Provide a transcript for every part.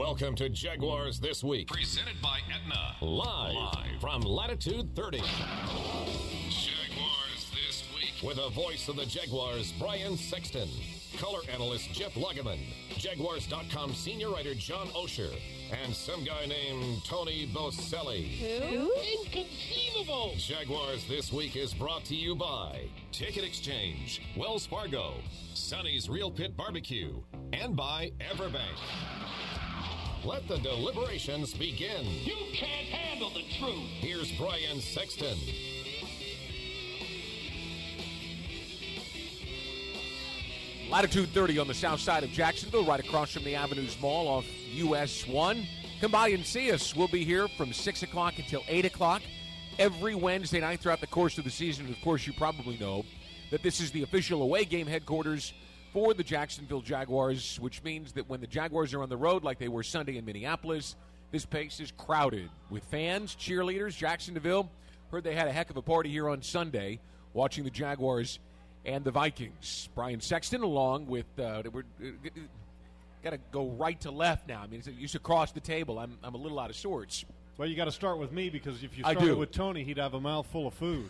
Welcome to Jaguars This Week. Presented by Aetna. Live from Latitude 30. Jaguars This Week. With the voice of the Jaguars, Brian Sexton. Color analyst Jeff Lageman. Jaguars.com senior writer John Osher. And some guy named Tony Boselli. Who? Inconceivable! Jaguars This Week is brought to you by Ticket Exchange, Wells Fargo, Sonny's Real Pit Barbecue, and by Everbank. Let the deliberations begin. You can't handle the truth. Here's Brian Sexton. Latitude 30 on the south side of Jacksonville, right across from the Avenues Mall off US 1. Come by and see us. We'll be here from 6 o'clock until 8 o'clock every Wednesday night throughout the course of the season. And, of course, you probably know that this is the official away game headquarters for the Jacksonville Jaguars, which means that when the Jaguars are on the road like they were Sunday in Minneapolis, this place is crowded with fans, cheerleaders. Jacksonville, heard they had a heck of a party here on Sunday watching the Jaguars and the Vikings. Brian Sexton along with, we're got to go right to left now. I mean, you should cross the table. I'm a little out of sorts. Well, you got to start with me because if you started with Tony, he'd have a mouthful of food.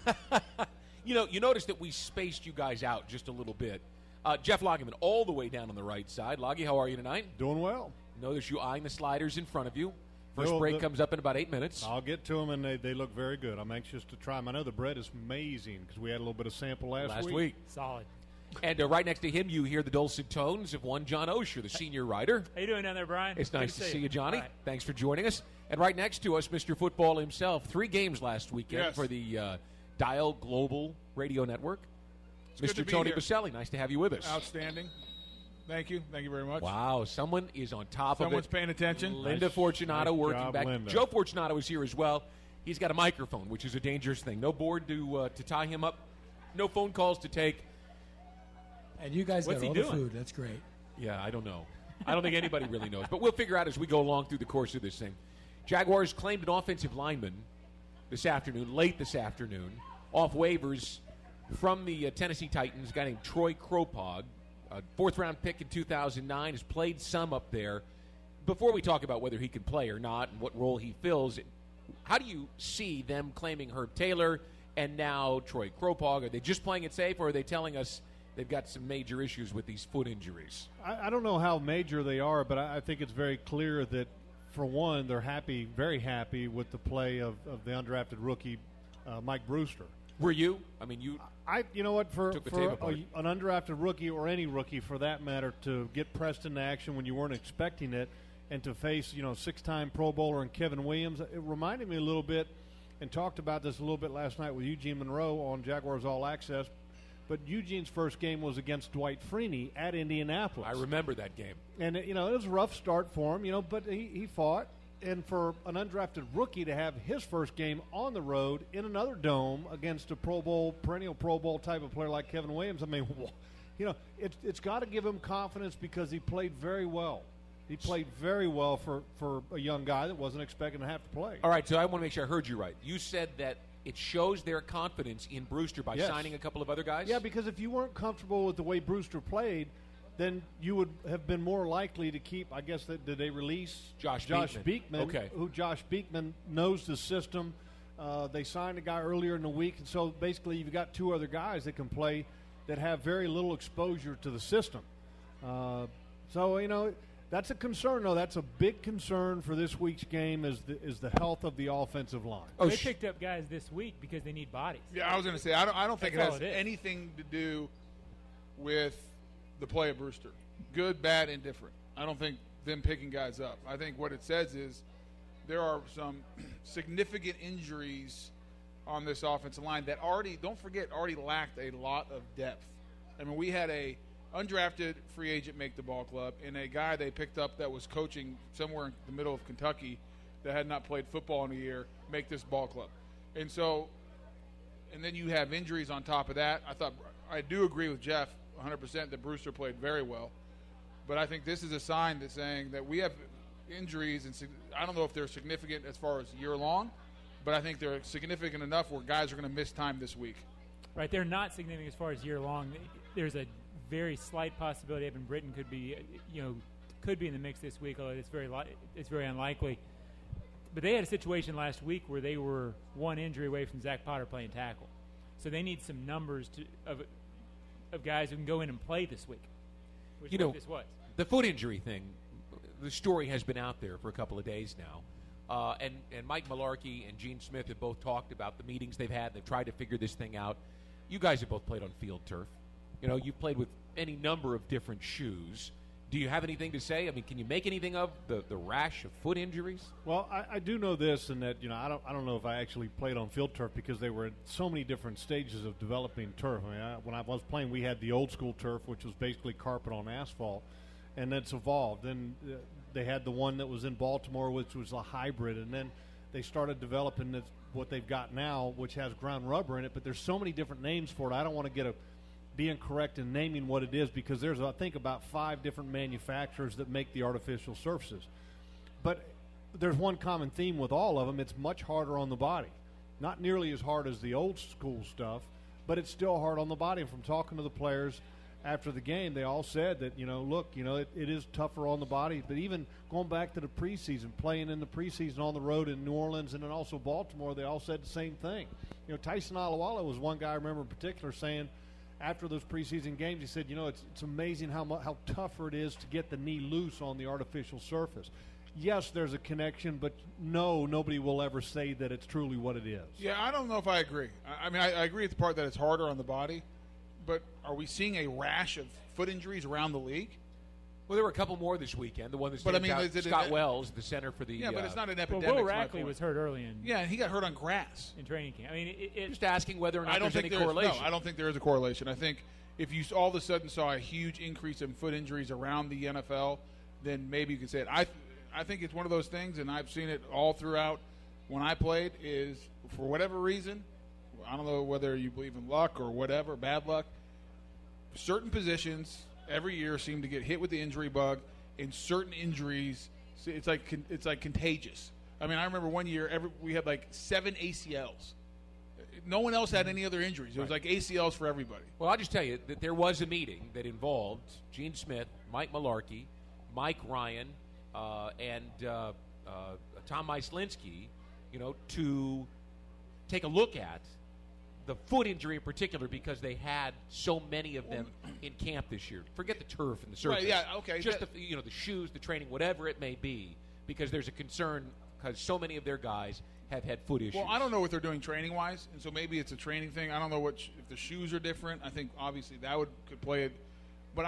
You notice that we spaced you guys out just a little bit. Jeff Lageman, all the way down on the right side. Loggy, how are you tonight? Doing well. Notice you eyeing the sliders in front of you. First break comes up in about 8 minutes. I'll get to them, and they look very good. I'm anxious to try them. I know the bread is amazing because we had a little bit of sample last week. Solid. And right next to him, you hear the dulcet tones of one John Osher, the senior writer. How you doing down there, Brian? It's nice to see you, Johnny. Right. Thanks for joining us. And right next to us, Mr. Football himself. 3 games last weekend for the Dial Global Radio Network. Mr. Tony Boselli, nice to have you with us. Outstanding. Thank you. Thank you very much. Wow, someone is on top of it. Someone's paying attention. Linda Fortunato working job, back. Linda. Joe Fortunato is here as well. He's got a microphone, which is a dangerous thing. No board to tie him up. No phone calls to take. And you guys What's got he all doing? the food. That's great. Yeah, I don't know. I don't think anybody really knows. But we'll figure out as we go along through the course of this thing. Jaguars claimed an offensive lineman late this afternoon, off waivers from the Tennessee Titans, a guy named Troy Kropog, a fourth-round pick in 2009, has played some up there. Before we talk about whether he can play or not and what role he fills, how do you see them claiming Herb Taylor and now Troy Kropog? Are they just playing it safe, or are they telling us they've got some major issues with these foot injuries? I don't know how major they are, but I think it's very clear that, for one, they're happy, very happy with the play of the undrafted rookie, Mike Brewster. Were you? I mean, you know what, for took the tape apart. an undrafted rookie or any rookie for that matter to get pressed into action when you weren't expecting it and to face, 6-time Pro Bowler and Kevin Williams, it reminded me a little bit, and talked about this a little bit last night with Eugene Monroe on Jaguars All Access, but Eugene's first game was against Dwight Freeney at Indianapolis. I remember that game. And, it was a rough start for him, but he fought. And for an undrafted rookie to have his first game on the road in another dome against a perennial Pro Bowl type of player like Kevin Williams, I mean, it's got to give him confidence because he played very well. He played very well for a young guy that wasn't expecting to have to play. All right, so I want to make sure I heard you right. You said that it shows their confidence in Brewster by signing a couple of other guys? Yeah, because if you weren't comfortable with the way Brewster played, then you would have been more likely to keep, I guess, did they release Josh Beekman, okay. who Josh Beekman knows the system. They signed a guy earlier in the week, and so basically you've got 2 other guys that can play that have very little exposure to the system. So, that's a concern, though. That's a big concern for this week's game is the health of the offensive line. They picked up guys this week because they need bodies. Yeah, I was going to say, I don't think it That's has all it is. anything to do with the play of Brewster. Good, bad, indifferent. I don't think them picking guys up. I think what it says is there are some significant injuries on this offensive line that already lacked a lot of depth. I mean, we had a undrafted free agent make the ball club and a guy they picked up that was coaching somewhere in the middle of Kentucky that had not played football in a year make this ball club. And then you have injuries on top of that. I do agree with Jeff 100% that Brewster played very well. But I think this is a sign that's saying that we have injuries, and I don't know if they're significant as far as year-long, but I think they're significant enough where guys are going to miss time this week. Right, they're not significant as far as year-long. There's a very slight possibility Evan Britton could be, could be in the mix this week, although it's very unlikely. But they had a situation last week where they were one injury away from Zach Potter playing tackle. So they need some numbers of guys who can go in and play this week, which this was. The foot injury thing, the story has been out there for a couple of days now. And Mike Mularkey and Gene Smith have both talked about the meetings they've had. They've tried to figure this thing out. You guys have both played on field turf. You've played with any number of different shoes. Do you have anything to say? I mean, can you make anything of the rash of foot injuries? Well, I do know this, and that I don't know if I actually played on field turf because they were in so many different stages of developing turf. I mean, when I was playing, we had the old school turf, which was basically carpet on asphalt, and it's evolved. Then they had the one that was in Baltimore, which was a hybrid, and then they started developing what they've got now, which has ground rubber in it. But there's so many different names for it. I don't want to be incorrect in naming what it is because there's, I think, about 5 different manufacturers that make the artificial surfaces. But there's one common theme with all of them. It's much harder on the body. Not nearly as hard as the old school stuff, but it's still hard on the body. And from talking to the players after the game, they all said that, it is tougher on the body. But even going back to the preseason, playing in the preseason on the road in New Orleans and then also Baltimore, they all said the same thing. Tyson Alawala was one guy I remember in particular saying, after those preseason games, he said, it's amazing how tougher it is to get the knee loose on the artificial surface. Yes, there's a connection, but nobody will ever say that it's truly what it is. Yeah, I don't know if I agree. I mean, I agree with the part that it's harder on the body, but are we seeing a rash of foot injuries around the league? Well, there were a couple more this weekend. The one that Scott Wells, the center for the yeah, but it's not an epidemic. Will Rackley was hurt early in and he got hurt on grass in training camp. I mean, just asking whether or not there's any correlation. No, I don't think there is a correlation. I think if you all of a sudden saw a huge increase in foot injuries around the NFL, then maybe you could say it. I think it's one of those things, and I've seen it all throughout when I played, is for whatever reason, I don't know whether you believe in luck or whatever, bad luck, certain positions every year seem to get hit with the injury bug, and certain injuries, it's like contagious. I mean, I remember one year we had like 7 ACLs. No one else had any other injuries. It was like ACLs for everybody. Well, I'll just tell you that there was a meeting that involved Gene Smith, Mike Mularkey, Mike Ryan, and Tom Myslinski, to take a look at the foot injury in particular because they had so many of them in camp this year. Forget the turf and the surface. Right, yeah, okay. Just the shoes, the training, whatever it may be, because there's a concern because so many of their guys have had foot issues. Well, I don't know what they're doing training-wise, and so maybe it's a training thing. I don't know if the shoes are different. I think obviously that could play it. But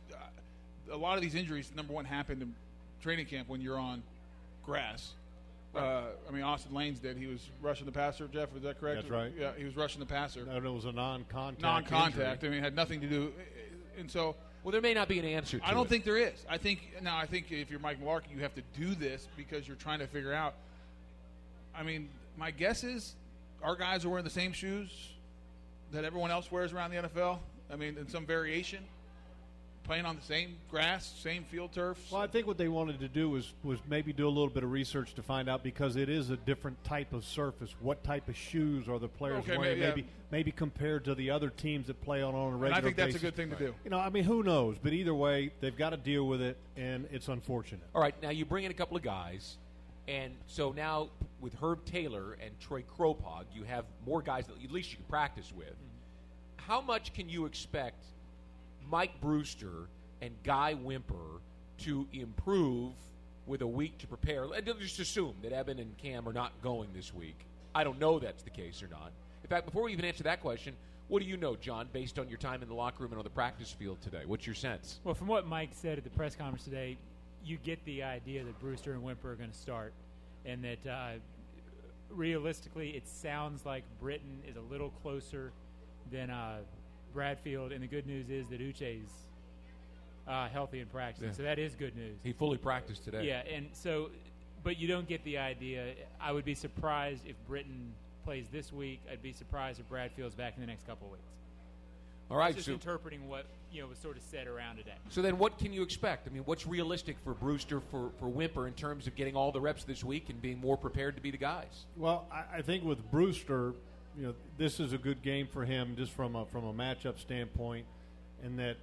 a lot of these injuries, number one, happened in training camp when you're on grass. I mean, Austin Lanes did. He was rushing the passer, Jeff, is that correct? That's right. Yeah, he was rushing the passer. No, it was a non-contact injury. injury. I mean, it had nothing to do. And so... Well, there may not be an answer to it. I don't think there is. I think if you're Mike Mularkey, you have to do this because you're trying to figure out. I mean, my guess is our guys are wearing the same shoes that everyone else wears around the NFL. I mean, in some variation. Playing on the same grass, same field turf. Well, I think what they wanted to do was maybe do a little bit of research to find out because it is a different type of surface. What type of shoes are the players wearing? Maybe compared to the other teams that play on a regular basis. And I think that's a good thing to do. I mean, who knows? But either way, they've got to deal with it, and it's unfortunate. All right, now you bring in a couple of guys, and so now with Herb Taylor and Troy Kropog, you have more guys that at least you can practice with. Mm-hmm. How much can you expect Mike Brewster and Guy Wimper to improve with a week to prepare? And just assume that Eben and Cam are not going this week. I don't know that's the case or not. In fact, before we even answer that question, what do you know, John, based on your time in the locker room and on the practice field today? What's your sense? Well, from what Mike said at the press conference today, you get the idea that Brewster and Wimper are going to start, and that realistically it sounds like Britton is a little closer than Bradfield, and the good news is that Uche's healthy and practicing, so that is good news. He fully practiced today. Yeah, and so, but you don't get the idea. I would be surprised if Britton plays this week. I'd be surprised if Bradfield's back in the next couple of weeks. All right, just interpreting what was sort of said around today. So then, what can you expect? I mean, what's realistic for Brewster, for Wimper, in terms of getting all the reps this week and being more prepared to be the guys? Well, I think with Brewster, this is a good game for him just from a matchup standpoint, and that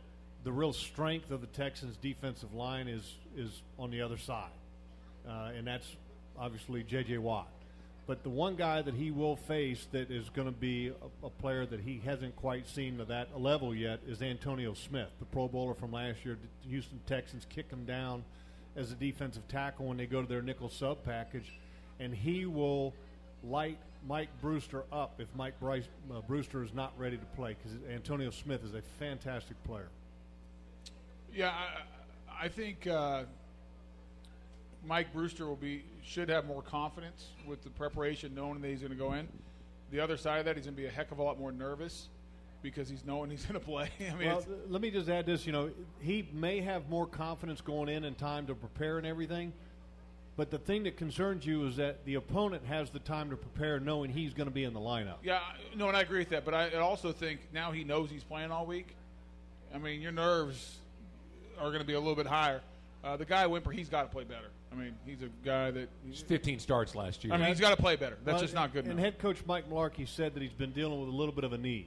the real strength of the Texans' defensive line is on the other side, and that's obviously J.J. Watt. But the one guy that he will face that is going to be a player that he hasn't quite seen to that level yet is Antonio Smith, the Pro Bowler from last year. The Houston Texans kick him down as a defensive tackle when they go to their nickel sub package, and he will light Mike Brewster up if Brewster is not ready to play, because Antonio Smith is a fantastic player. Yeah, I think Mike Brewster should have more confidence with the preparation, knowing that he's going to go in. The other side of that, he's going to be a heck of a lot more nervous because he's knowing he's going to play. I mean, well, let me just add this. He may have more confidence going in time to prepare and everything, but the thing that concerns you is that the opponent has the time to prepare knowing he's going to be in the lineup. Yeah, no, and I agree with that, but I also think now he knows he's playing all week. I mean, your nerves are going to be a little bit higher. The guy Wimper, he's got to play better. I mean, he's a guy that – He's 15 starts last year. I mean, he's got to play better. That's just not good enough. And head coach Mike Mularkey said that he's been dealing with a little bit of a knee.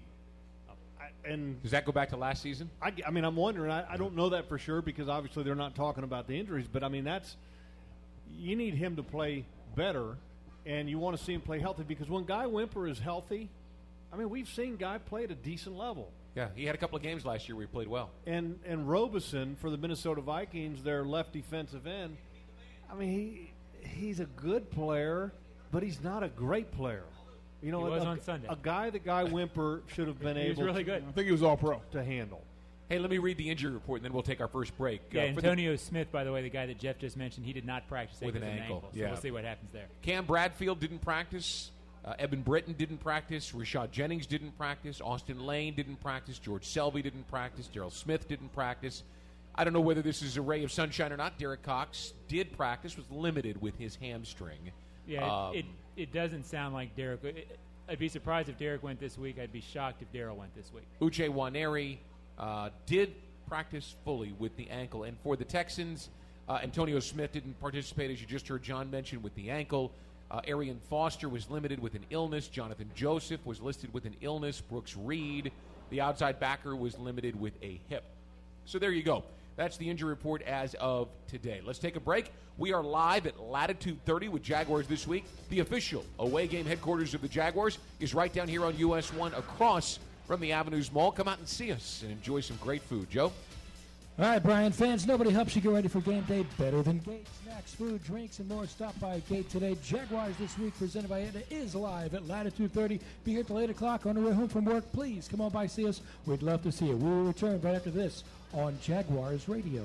And does that go back to last season? I mean, I'm wondering. I don't know that for sure because obviously they're not talking about the injuries. But, I mean, you need him to play better, and you want to see him play healthy because when Guy Wimper is healthy, I mean, we've seen Guy play at a decent level. Yeah, he had a couple of games last year where he played well. And Robeson for the Minnesota Vikings, their left defensive end, I mean, he's a good player, but he's not a great player. He was on Sunday. A guy that Guy Wimper should have been able really good. I think he was all pro to handle. Hey, let me read the injury report, and then we'll take our first break. Yeah, Antonio Smith, by the way, the guy that Jeff just mentioned, he did not practice with an ankle. So we'll see what happens there. Cam Bradfield didn't practice. Eben Britton didn't practice. Rashad Jennings didn't practice. Austin Lane didn't practice. George Selby didn't practice. Darrell Smith didn't practice. I don't know whether this is a ray of sunshine or not. Derek Cox did practice, was limited with his hamstring. Yeah, it doesn't sound like Derek. I'd be surprised if Derek went this week. I'd be shocked if Darrell went this week. Uche Nwaneri did practice fully with the ankle. And for the Texans, Antonio Smith didn't participate, as you just heard John mention, with the ankle. Arian Foster was limited with an illness. Jonathan Joseph was listed with an illness. Brooks Reed, the outside backer, was limited with a hip. So there you go. That's the injury report as of today. Let's take a break. We are live at Latitude 30 with Jaguars This Week. The official away game headquarters of the Jaguars is right down here on US 1 across from the Avenues Mall. Come out and see us and enjoy some great food. Joe? All right, Brian, fans, nobody helps you get ready for game day better than Gate. Snacks, food, drinks, and more. Stop by Gate today. Jaguars This Week, presented by Aetna, is live at Latitude 30. Be here till 8 o'clock on the way home from work. Please come on by, see us. We'd love to see you. We will return right after this on Jaguars Radio.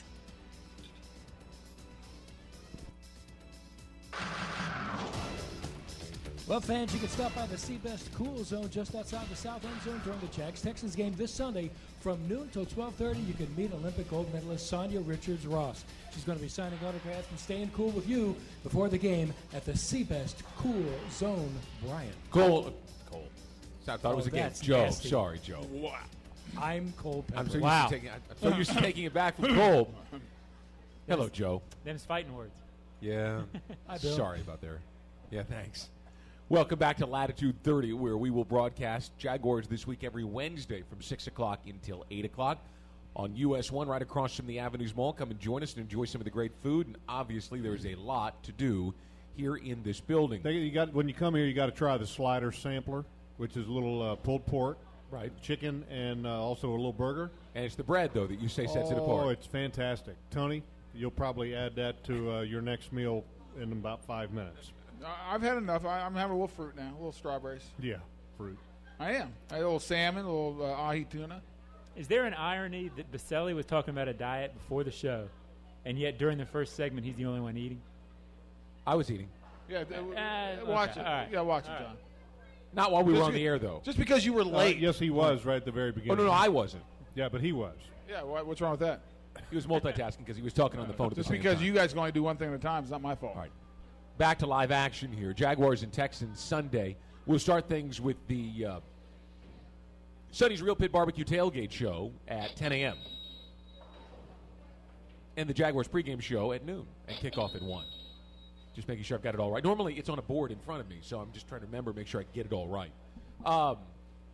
Well, fans, you can stop by the Seabest Cool Zone just outside the south end zone during the Jags-Texans game this Sunday from noon till 12:30. You can meet Olympic gold medalist Sonia Richards-Ross. She's going to be signing autographs and staying cool with you before the game at the Seabest Cool Zone. Brian. Cole. I thought it was against Joe. Nasty. Sorry, Joe. Wow. I'm Cole Pepper. I'm so used to taking it back from Cole. Hello, Joe. Them's fighting words. Yeah. Hi, Bill. Sorry about there. Yeah, thanks. Welcome back to Latitude 30, where we will broadcast Jaguars This Week every Wednesday from 6 o'clock until 8 o'clock on US 1 right across from the Avenues Mall. Come and join us and enjoy some of the great food. And obviously, there's a lot to do here in this building. When you come here, you got to try the slider sampler, which is a little pulled pork, right? Chicken, and also a little burger. And it's the bread, though, that you say sets it apart. Oh, it's fantastic. Tony, you'll probably add that to your next meal in about 5 minutes. I've had enough. I'm having a little fruit now, a little strawberries. Yeah, fruit. I am. I had a little salmon, a little ahi tuna. Is there an irony that Baselli was talking about a diet before the show, and yet during the first segment he's the only one eating? I was eating. Yeah, watch it. Right. Yeah, watch it, John. Not while we were on the air, though. Just because you were late. Yes, he was right at the very beginning. Oh, no, I wasn't. Yeah, but he was. Yeah, what's wrong with that? He was multitasking because he was talking on the phone at the Just same because time. you guys can only do one thing at a time is not my fault. All right. Back to live action here. Jaguars and Texans Sunday. We'll start things with the Sonny's Real Pit Barbecue Tailgate Show at 10 a.m. And the Jaguars pregame show at noon and kickoff at 1. Just making sure I've got it all right. Normally it's on a board in front of me, so I'm just trying to remember, make sure I get it all right.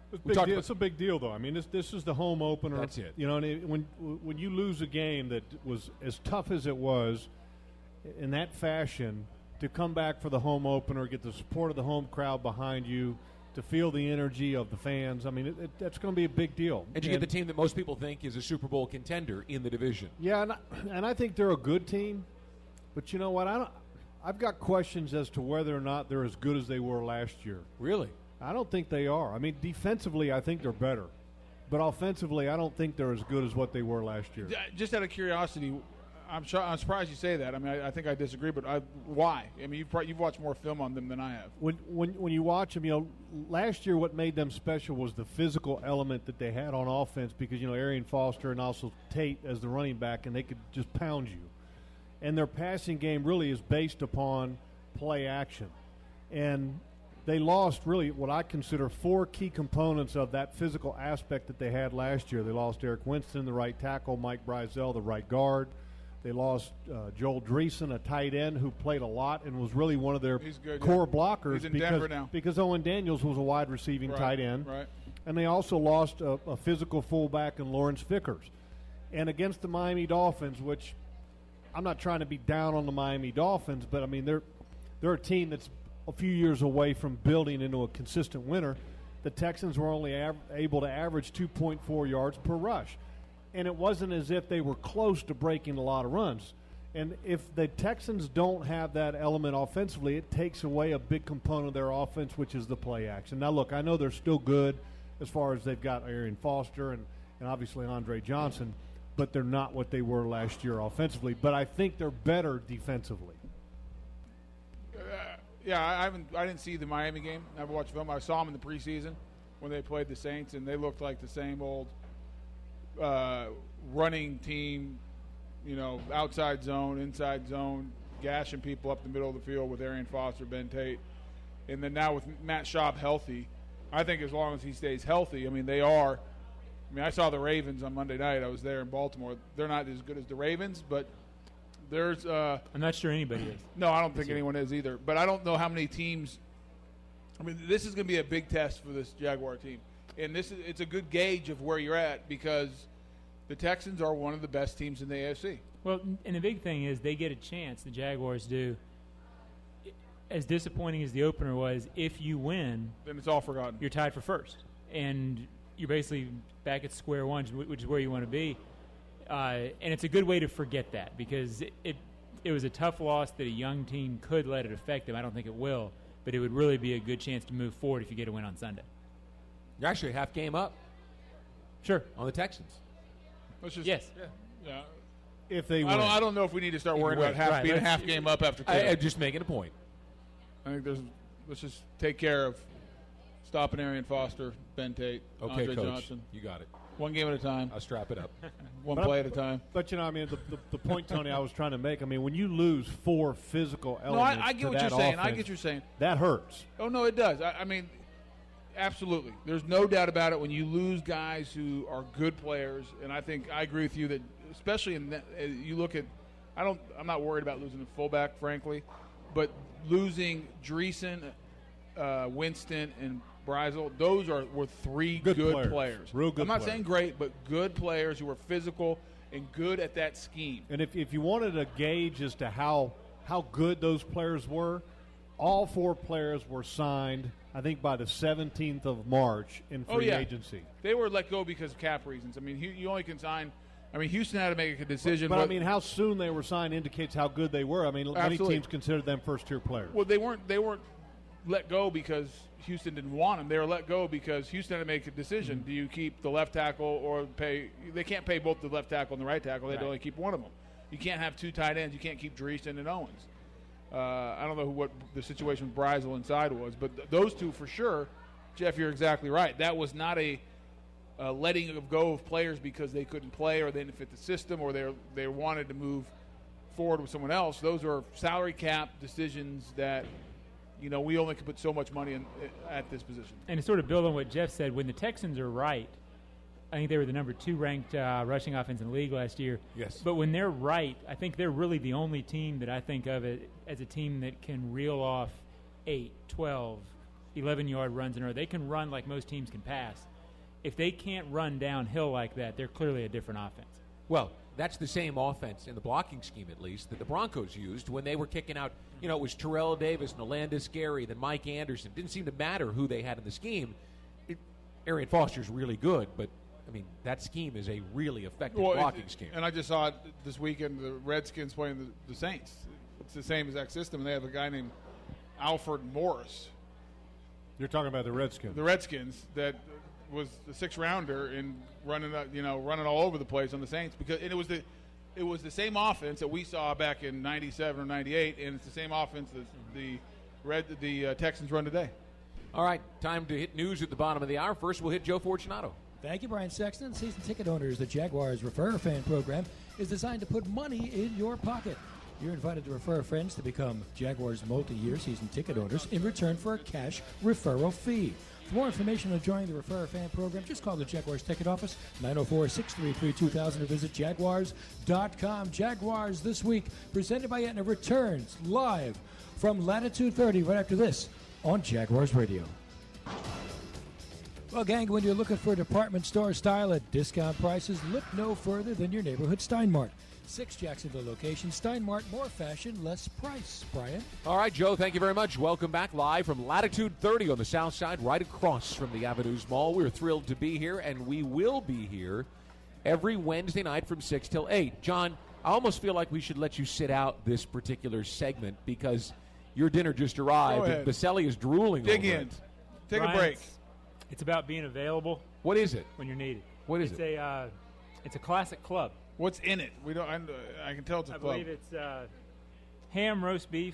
It's a big deal, though. I mean, this is the home opener. That's it. You know, and when you lose a game that was as tough as it was, in that fashion, to come back for the home opener, get the support of the home crowd behind you, to feel the energy of the fans, I mean, that's going to be a big deal. And you get the team that most people think is a Super Bowl contender in the division. Yeah, and I think they're a good team, but you know what? I've got questions as to whether or not they're as good as they were last year. Really? I don't think they are. I mean, defensively, I think they're better. But offensively, I don't think they're as good as what they were last year. Just out of curiosity, I'm surprised you say that. I mean, I think I disagree, but why? I mean, you've watched more film on them than I have. When you watch them, you know, last year what made them special was the physical element that they had on offense because, you know, Arian Foster and also Tate as the running back, and they could just pound you. And their passing game really is based upon play action. And they lost really what I consider 4 key components of that physical aspect that they had last year. They lost Eric Winston, the right tackle, Mike Brizell, the right guard. They lost Joel Dreesen, a tight end who played a lot and was really one of their core blockers. He's in Denver now. Because Owen Daniels was a wide receiving tight end. Right. And they also lost a physical fullback in Lawrence Vickers. And against the Miami Dolphins, which I'm not trying to be down on the Miami Dolphins, but, I mean, they're a team that's a few years away from building into a consistent winner. The Texans were only able to average 2.4 yards per rush. And it wasn't as if they were close to breaking a lot of runs. And if the Texans don't have that element offensively, it takes away a big component of their offense, which is the play action. Now, look, I know they're still good as far as they've got Arian Foster and obviously Andre Johnson, but they're not what they were last year offensively. But I think they're better defensively. Yeah, I didn't see the Miami game. Never watched film. I saw them in the preseason when they played the Saints, and they looked like the same old running team, you know, outside zone, inside zone, gashing people up the middle of the field with Arian Foster, Ben Tate. And then now with Matt Schaub healthy, I think as long as he stays healthy, I mean, they are. I mean, I saw the Ravens on Monday night. I was there in Baltimore. They're not as good as the Ravens, but there's I'm not sure anybody is. No, I don't think anyone is either. But I don't know how many teams. I mean, this is going to be a big test for this Jaguar team. And it's a good gauge of where you're at because the Texans are one of the best teams in the AFC. Well, and the big thing is they get a chance, the Jaguars do. As disappointing as the opener was, if you win, then it's all forgotten. You're tied for first. And you're basically back at square one, which is where you want to be. And it's a good way to forget that because it was a tough loss that a young team could let it affect them. I don't think it will, but it would really be a good chance to move forward if you get a win on Sunday. You're actually a half game up. Sure. On the Texans. Yes. Yeah. If they win. I don't know if we need to start worrying about being a half game up after 2. I'm just making a point. I think let's just take care of stopping Arian Foster, Ben Tate, okay, Andre Coach. Johnson. You got it. One game at a time. I'll strap it up. One play at a time. But, you know, I mean, the point, Tony, I was trying to make, I mean, when you lose 4 physical elements I get to what that you're saying. offense, I get what you're saying. That hurts. Oh, no, it does. I mean, absolutely. There's no doubt about it when you lose guys who are good players, and I think I agree with you that especially you look at I'm not worried about losing a fullback, frankly, but losing Dreesen, Winston, and Brizell, those were 3 good players. Real good I'm not players. saying great, but good players who were physical and good at that scheme. And if you wanted a gauge as to how good those players were, all 4 players were signed, I think, by the 17th of March in free agency. They were let go because of cap reasons. I mean, you only can sign – I mean, Houston had to make a decision. But I mean, how soon they were signed indicates how good they were. I mean, many teams considered them first-tier players. Well, they weren't let go because Houston didn't want them. They were let go because Houston had to make a decision. Do you keep the left tackle or pay – they can't pay both the left tackle and the right tackle. They had to only keep one of them. You can't have 2 tight ends. You can't keep Dreesen and Owens. I don't know what the situation with Brizell inside was, but those 2 for sure. Jeff, you're exactly right. That was not a letting go of players because they couldn't play or they didn't fit the system or they wanted to move forward with someone else. Those are salary cap decisions that, you know, we only can put so much money in at this position. And to sort of build on what Jeff said, when the Texans are right, I think they were the number 2 ranked rushing offense in the league last year. Yes. But when they're right, I think they're really the only team that I think of as a team that can reel off 8, 12, 11-yard runs in a row. They can run like most teams can pass. If they can't run downhill like that, they're clearly a different offense. Well, that's the same offense in the blocking scheme, at least, that the Broncos used when they were kicking out. You know, it was Terrell Davis, Nolandis Gary, then Mike Anderson. Didn't seem to matter who they had in the scheme. Arian Foster's really good, but, I mean, that scheme is a really effective blocking scheme. And I just saw it this weekend, the Redskins playing the Saints. It's the same exact system, and they have a guy named Alfred Morris. You're talking about the Redskins. The Redskins that was the 6th-rounder and running all over the place on the Saints, because it was the same offense that we saw back in '97 or '98, and it's the same offense that the Texans run today. All right, time to hit news at the bottom of the hour. First, we'll hit Joe Fortunato. Thank you, Brian Sexton. Season ticket owners, the Jaguars Refer a Fan program is designed to put money in your pocket. You're invited to refer friends to become Jaguars multi-year season ticket owners in return for a cash referral fee. For more information on joining the Refer a Fan program, just call the Jaguars ticket office, 904-633-2000, or visit Jaguars.com. Jaguars This Week, presented by Aetna, returns live from Latitude 30 right after this on Jaguars Radio. Well, gang, when you're looking for department store style at discount prices, look no further than your neighborhood Steinmart. 6 Jacksonville locations. Steinmart, more fashion, less price. Brian? All right, Joe, thank you very much. Welcome back live from Latitude 30 on the south side, right across from the Avenues Mall. We're thrilled to be here, and we will be here every Wednesday night from 6 till 8. John, I almost feel like we should let you sit out this particular segment because your dinner just arrived, and Baselli is drooling Dig over in. it. Take a break. It's about being available. What is it? When you're needed. What is it? It's a classic club. What's in it? We don't. I can tell it's a club. I believe it's ham, roast beef,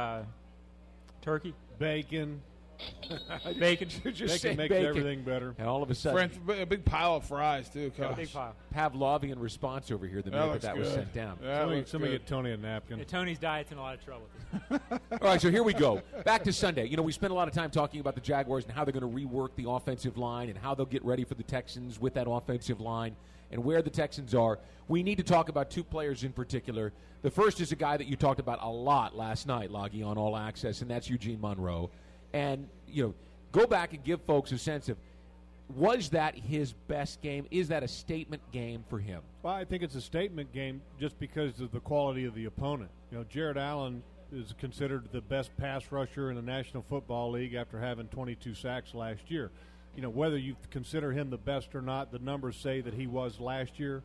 turkey, bacon. Bacon. Just bacon makes everything better. And all of a sudden, a big pile of fries too. Yeah, a big pile. Pavlovian response over here the minute that was sent down. Somebody get Tony a napkin. Yeah, Tony's diet's in a lot of trouble. All right, so here we go. Back to Sunday. You know, we spent a lot of time talking about the Jaguars and how they're going to rework the offensive line and how they'll get ready for the Texans with that offensive line and where the Texans are. We need to talk about 2 players in particular. The first is a guy that you talked about a lot last night, Loggy, on All Access, and that's Eugene Monroe. And, you know, go back and give folks a sense of, was that his best game? Is that a statement game for him? Well, I think it's a statement game just because of the quality of the opponent. You know, Jared Allen is considered the best pass rusher in the National Football League after having 22 sacks last year. You know, whether you consider him the best or not, the numbers say that he was last year.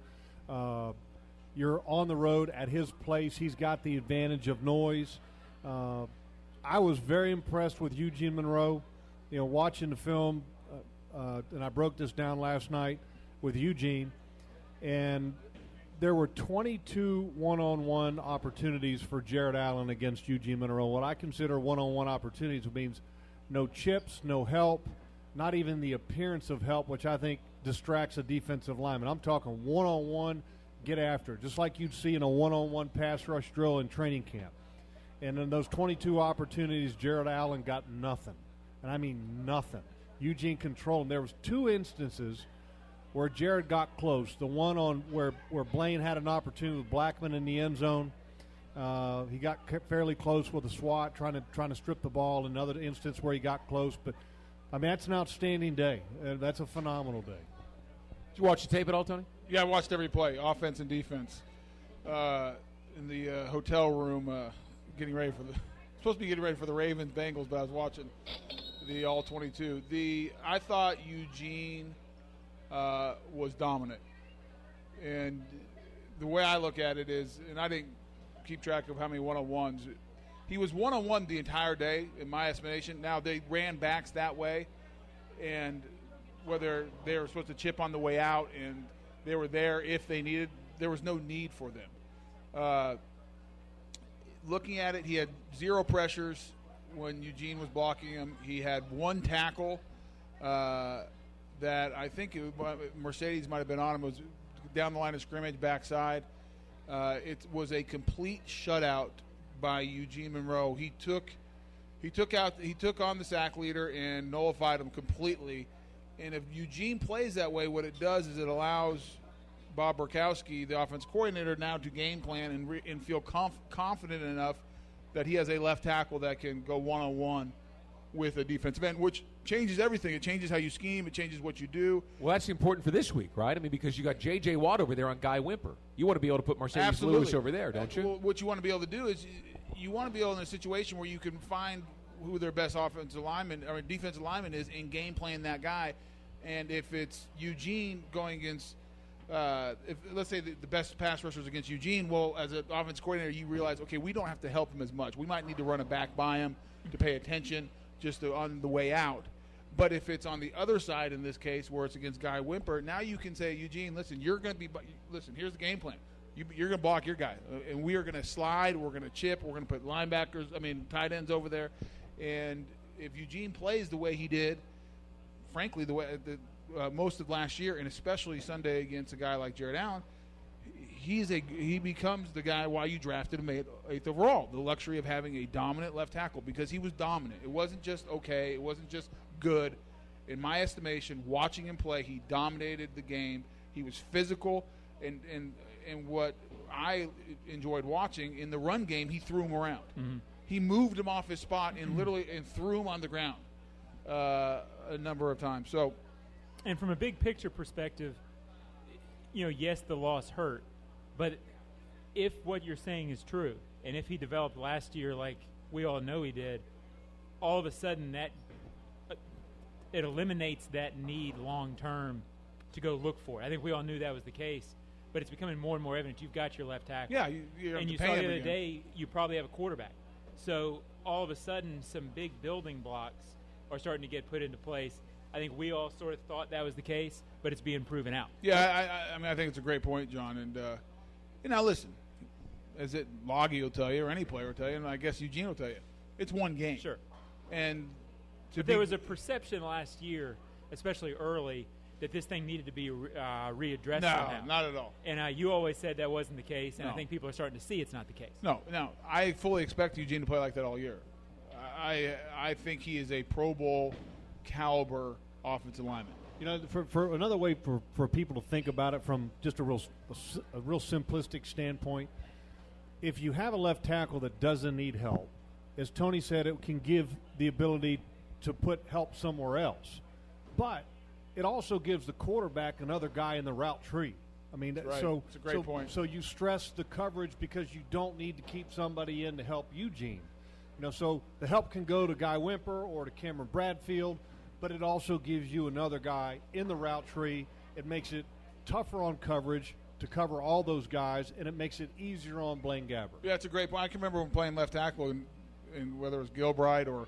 You're on the road at his place. He's got the advantage of noise. I was very impressed with Eugene Monroe. You know, watching the film, and I broke this down last night with Eugene, and there were 22 one-on-one opportunities for Jared Allen against Eugene Monroe. What I consider one-on-one opportunities means no chips, no help, not even the appearance of help, which I think distracts a defensive lineman. I'm talking one-on-one, get after it, just like you'd see in a one-on-one pass rush drill in training camp. And in those 22 opportunities, Jared Allen got nothing. And I mean nothing. Eugene controlled. And there was 2 instances where Jared got close. The one on where Blaine had an opportunity with Blackman in the end zone. He got fairly close with a swat, trying to strip the ball. Another instance where he got close. But, I mean, that's an outstanding day. That's a phenomenal day. Did you watch the tape at all, Tony? Yeah, I watched every play, offense and defense. In the hotel room, getting ready for supposed to be getting ready for the Ravens Bengals, but I was watching the all 22. I thought Eugene was dominant, and the way I look at it is, and I didn't keep track of how many one-on-ones. He was one-on-one the entire day, in my estimation. Now they ran backs that way, and whether they were supposed to chip on the way out and they were there if they needed, there was no need for them. Looking at it, he had 0 pressures when Eugene was blocking him. He had 1 tackle that I think Mercedes might have been on him. It was down the line of scrimmage, backside. It was a complete shutout by Eugene Monroe. He took on the sack leader and nullified him completely. And if Eugene plays that way, what it does is it allows Bob Burkowski, the offense coordinator, now to game plan and feel confident enough that he has a left tackle that can go one-on-one with a defensive end, which changes everything. It changes how you scheme. It changes what you do. Well, that's important for this week, right? I mean, because you got J.J. Watt over there on Guy Wimper. You want to be able to put Marcedes Absolutely. Lewis over there, don't you? Well, what you want to be able to do is you want to be able in a situation where you can find who their best offensive lineman or defensive lineman is and game plan that guy. And if it's Eugene going against if let's say the best pass rushers against Eugene, well, as an offense coordinator, you realize, okay, we don't have to help him as much. We might need to run it back by him to pay attention just on the way out. But if it's on the other side in this case where it's against Guy Wimper, now you can say, Eugene, listen, you're going to be – listen, here's the game plan. You're going to block your guy, and we are going to slide. We're going to chip. We're going to put tight ends over there. And if Eugene plays the way he did, frankly, the way most of last year, and especially Sunday against a guy like Jared Allen, he becomes the guy why you drafted him 8th overall. The luxury of having a dominant left tackle, because he was dominant. It wasn't just okay. It wasn't just good. In my estimation, watching him play, he dominated the game. He was physical, and what I enjoyed watching in the run game, he threw him around. Mm-hmm. He moved him off his spot and literally threw him on the ground a number of times. So, and from a big picture perspective, yes, the loss hurt, but if what you're saying is true, and if he developed last year like we all know he did, all of a sudden that it eliminates that need long term to go look for it. I think we all knew that was the case, but it's becoming more and more evident. You've got your left tackle. Yeah, and you saw the other day you probably have a quarterback. So all of a sudden some big building blocks are starting to get put into place. I think we all sort of thought that was the case, but it's being proven out. Yeah, I mean, I think it's a great point, John. And now listen, as Loggy will tell you, or any player will tell you, and I guess Eugene will tell you, it's one game. Sure. And there was a perception last year, especially early, that this thing needed to be readdressed somehow. No, not at all. And you always said that wasn't the case, and No. I think people are starting to see it's not the case. No, I fully expect Eugene to play like that all year. I think he is a Pro Bowl caliber offensive lineman. For another way for people to think about it from just a real simplistic standpoint, if you have a left tackle that doesn't need help, as Tony said, it can give the ability to put help somewhere else. But it also gives the quarterback another guy in the route tree. I mean, right. so it's a great point. So you stress the coverage because you don't need to keep somebody in to help Eugene. So the help can go to Guy Wimper or to Cameron Bradfield, but it also gives you another guy in the route tree. It makes it tougher on coverage to cover all those guys, and it makes it easier on Blaine Gabbert. Yeah, it's a great point. I can remember when playing left tackle, and whether it was Gilbride or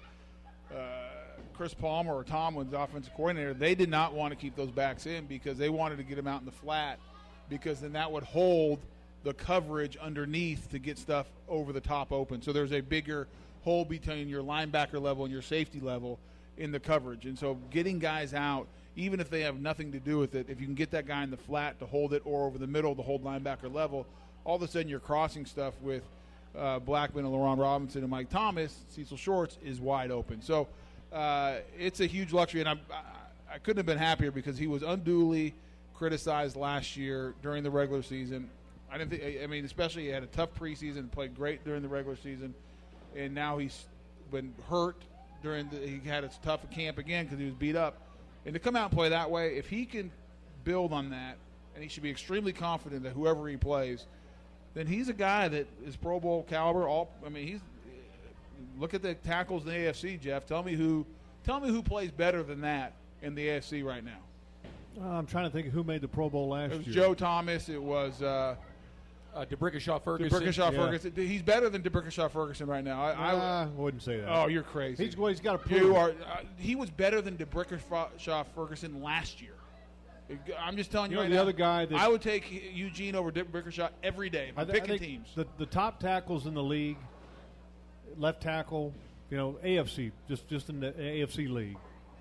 Chris Palmer or Tomlin's offensive coordinator, they did not want to keep those backs in because they wanted to get them out in the flat, because then that would hold the coverage underneath to get stuff over the top open. So there's a bigger hole between your linebacker level and your safety level in the coverage. And so getting guys out, even if they have nothing to do with it, if you can get that guy in the flat to hold it or over the middle to hold linebacker level, all of a sudden you're crossing stuff with Blackman and LaRon Robinson and Mike Thomas. Cecil Shorts is wide open. So it's a huge luxury, and I couldn't have been happier because he was unduly criticized last year during the regular season. Especially he had a tough preseason, played great during the regular season, and now he's been hurt he had a tough camp again because he was beat up. And to come out and play that way, if he can build on that, and he should be extremely confident that whoever he plays, then he's a guy that is Pro Bowl caliber. Look at the tackles in the AFC, Jeff. Tell me who plays better than that in the AFC right now. I'm trying to think of who made the Pro Bowl last year. It was Joe Thomas. It was DeBrickashaw Ferguson. Ferguson. He's better than DeBrickashaw Ferguson right now. I wouldn't say that. Oh, you're crazy. He's got to prove. He was better than DeBrickashaw Ferguson last year. I'm just telling you right the now. Other guy that I would take Eugene over DeBrickashaw every day. If I'm picking teams. The top tackles in the league, left tackle, AFC, just in the AFC league.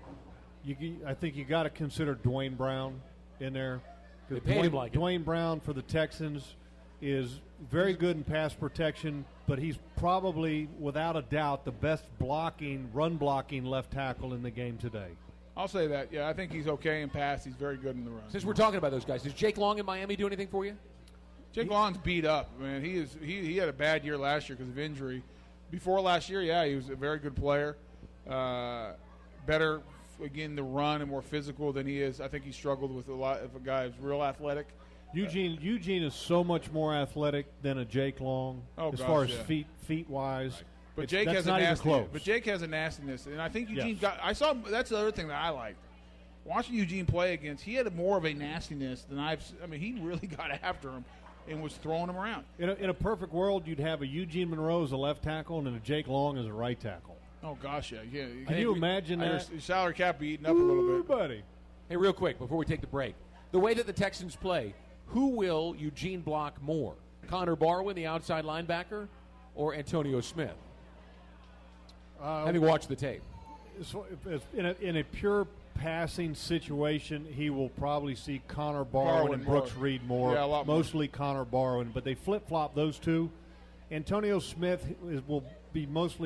I think you got to consider Dwayne Brown in there. They paid him like it. Dwayne Brown for the Texans is very good in pass protection, but he's probably, without a doubt, the best run blocking left tackle in the game today. I'll say that. Yeah, I think he's okay in pass. He's very good in the run. Since we're talking about those guys, does Jake Long in Miami do anything for you? Jake Long's beat up, man. He had a bad year last year because of injury. Before last year, yeah, he was a very good player. better, again, the run and more physical than he is. I think he struggled with a lot of a guy who's real athletic. Eugene is so much more athletic than a Jake Long as far as feet wise. Right. But Jake has a nastiness. But Jake has a nastiness, and I think Eugene got. I saw that's the other thing that I liked. Watching Eugene play against, he had more of a nastiness than I mean, he really got after him and was throwing him around. In a perfect world, you'd have a Eugene Monroe as a left tackle and a Jake Long as a right tackle. Oh gosh, yeah. Can you imagine that? Your salary cap be eaten up a little bit, buddy. Hey, real quick before we take the break, the way that the Texans play, who will Eugene block more? Connor Barwin, the outside linebacker, or Antonio Smith? Having watched the tape, in a pure passing situation, he will probably see Connor Barwin and Brooks Reed more. Yeah, a lot mostly Connor Barwin, but they flip-flop those two. Antonio Smith will be mostly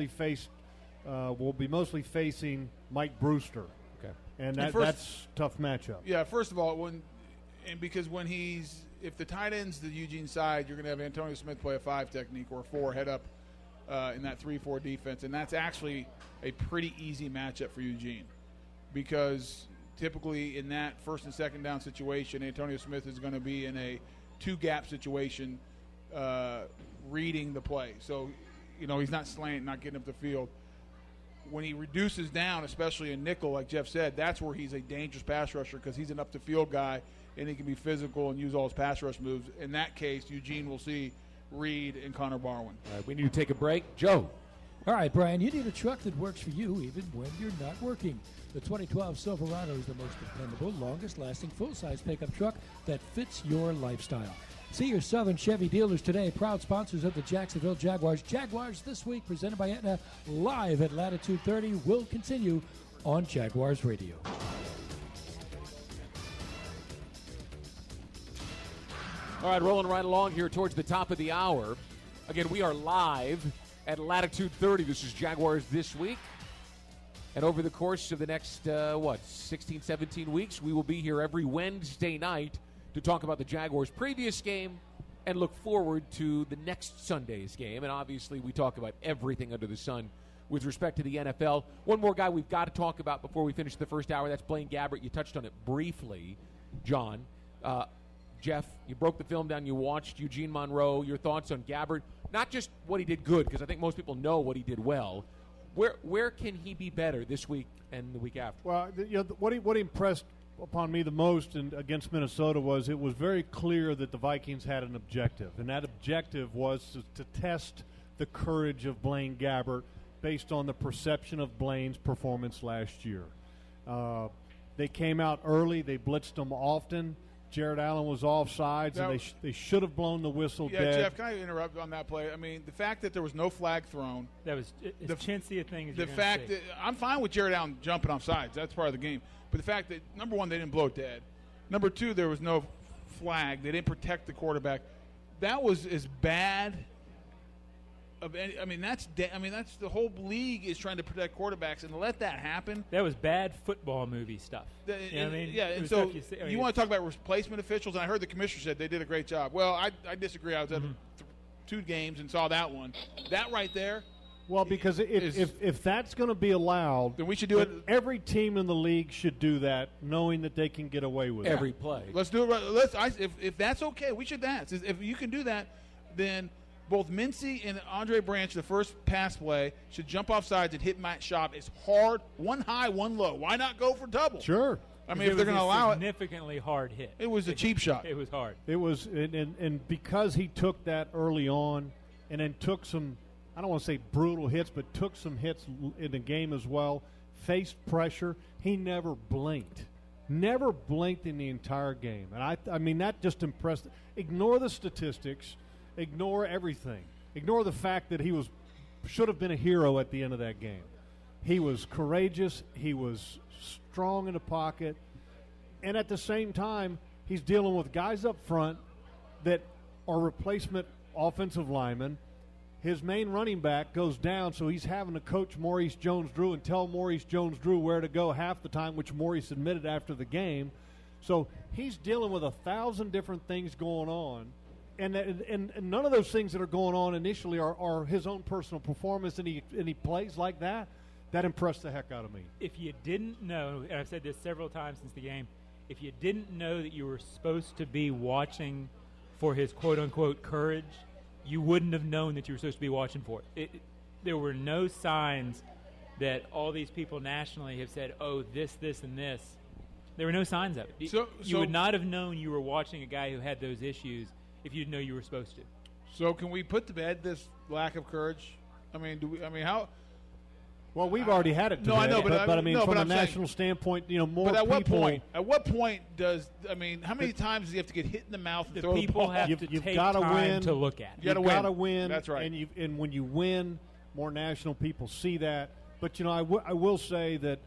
facing Mike Brewster. Okay, and that's a tough matchup. Yeah, first of all, because if the tight end's the Eugene side, you're going to have Antonio Smith play a 5 technique or a 4 head up in that 3-4 defense, and that's actually a pretty easy matchup for Eugene. Because typically in that first and second down situation, Antonio Smith is going to be in a 2-gap situation reading the play. So, he's not slanting, not getting up the field. When he reduces down, especially in nickel, like Jeff said, that's where he's a dangerous pass rusher because he's an up-the-field guy, and he can be physical and use all his pass rush moves. In that case, Eugene will see Reed and Connor Barwin. All right, we need to take a break. Joe. All right, Brian, you need a truck that works for you even when you're not working. The 2012 Silverado is the most dependable, longest-lasting, full-size pickup truck that fits your lifestyle. See your Southern Chevy dealers today, proud sponsors of the Jacksonville Jaguars. Jaguars This Week, presented by Aetna, live at Latitude 30, will continue on Jaguars Radio. All right, rolling right along here towards the top of the hour. Again, we are live at Latitude 30. This is Jaguars This Week. And over the course of the next, 16, 17 weeks, we will be here every Wednesday night to talk about the Jaguars' previous game and look forward to the next Sunday's game. And obviously, we talk about everything under the sun with respect to the NFL. One more guy we've got to talk about before we finish the first hour. That's Blaine Gabbert. You touched on it briefly, John. Jeff, you broke the film down. You watched Eugene Monroe. Your thoughts on Gabbert? Not just what he did good, because I think most people know what he did well. Where can he be better this week and the week after? Well, what impressed upon me the most against Minnesota was it was very clear that the Vikings had an objective, and that objective was to test the courage of Blaine Gabbert based on the perception of Blaine's performance last year. They came out early. They blitzed them often. Jared Allen was offsides, and they should have blown the whistle dead. Yeah, Jeff, can I interrupt on that play? I mean, the fact that there was no flag thrown. That was as chintzy a thing as the fact that I'm fine with Jared Allen jumping off sides. That's part of the game. But the fact that, number one, they didn't blow it dead. Number two, there was no flag. They didn't protect the quarterback. That was as bad of any. That's the whole league is trying to protect quarterbacks, and to let that happen. That was bad football movie stuff. Yeah, and so you want to talk about replacement officials, and I heard the commissioner said they did a great job. Well, I disagree. I was at 2 games and saw that one. That right there. Well, because if that's going to be allowed, then we should do it. Every team in the league should do that, knowing that they can get away with every play. Let's do it. If that's okay, we should dance. If you can do that, then both Mincy and Andre Branch, the first pass play, should jump off sides and hit Matt Schaub. It's hard, one high, one low. Why not go for double? Sure. I mean, if they're going to allow it. Significantly hard hit. It was a cheap shot. It was hard. It was, and because he took that early on and then took some, I don't want to say brutal hits, but took some hits in the game as well, faced pressure, he never blinked. Never blinked in the entire game. And I mean, that just impressed. Ignore the statistics. Ignore everything. Ignore the fact that he should have been a hero at the end of that game. He was courageous. He was strong in the pocket. And at the same time, he's dealing with guys up front that are replacement offensive linemen. His main running back goes down, so he's having to coach Maurice Jones-Drew and tell Maurice Jones-Drew where to go half the time, which Maurice admitted after the game. So he's dealing with 1,000 different things going on. And none of those things that are going on initially are his own personal performance, and he plays like that. that impressed the heck out of me. If you didn't know, and I've said this several times since the game, if you didn't know that you were supposed to be watching for his quote-unquote courage, you wouldn't have known that you were supposed to be watching for it. There were no signs that all these people nationally have said, oh, this, and this. There were no signs of it. You would not have known you were watching a guy who had those issues if you didn't know you were supposed to. So can we put to bed this lack of courage? I mean, how? Well, we've already had it. I know, but I mean, from a I'm national saying, standpoint, more but at people. what point? At what point does how many times does he have to get hit in the mouth and The throw the people ball? have to You've take gotta time win. to look at it. You You've got to win. win. That's right. And when you win, more national people see that. But I will say that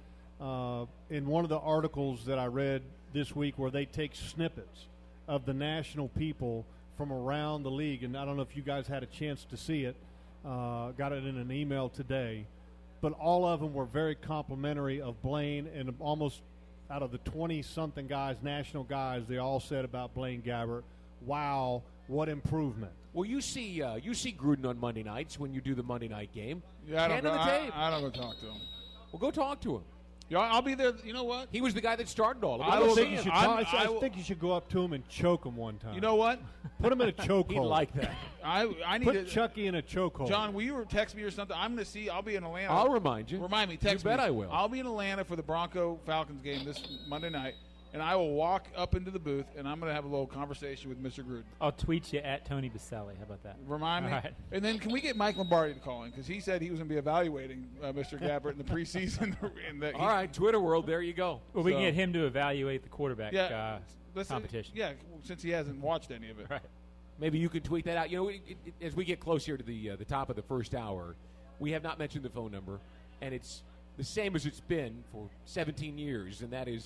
in one of the articles that I read this week, where they take snippets of the national people from around the league, and I don't know if you guys had a chance to see it. Got it in an email today, but all of them were very complimentary of Blaine, and almost out of the 20-something guys, national guys, they all said about Blaine Gabbert, wow, what improvement. Well, you see Gruden on Monday nights when you do the Monday night game. Yeah, I Hand on the tape. I don't go talk to him. Well, go talk to him. Yeah, I'll be there. You know what? He was the guy that started all of it. I Go will see think You him. should I think you should go up to him and choke him one time. You know what? Put him in a chokehold. He'd like that. I need Put to. Chucky in a chokehold. John, will you text me or something? I'm going to see. I'll be in Atlanta. I'll remind you. Remind me. Text You bet me. I will. I'll be in Atlanta for the Bronco-Falcons game this Monday night, and I will walk up into the booth, and I'm going to have a little conversation with Mr. Gruden. I'll tweet you at Tony Baselli. How about that? Remind me. All right. And then can we get Mike Lombardi to call in? Because he said he was going to be evaluating Mr. Gabbert in the preseason. All right, Twitter world, there you go. Well, we can So- get him to evaluate the quarterback competition. Yeah, since he hasn't watched any of it. Right. Maybe you can tweet that out. As we get close here to the top of the first hour, we have not mentioned the phone number, and it's the same as it's been for 17 years, and that is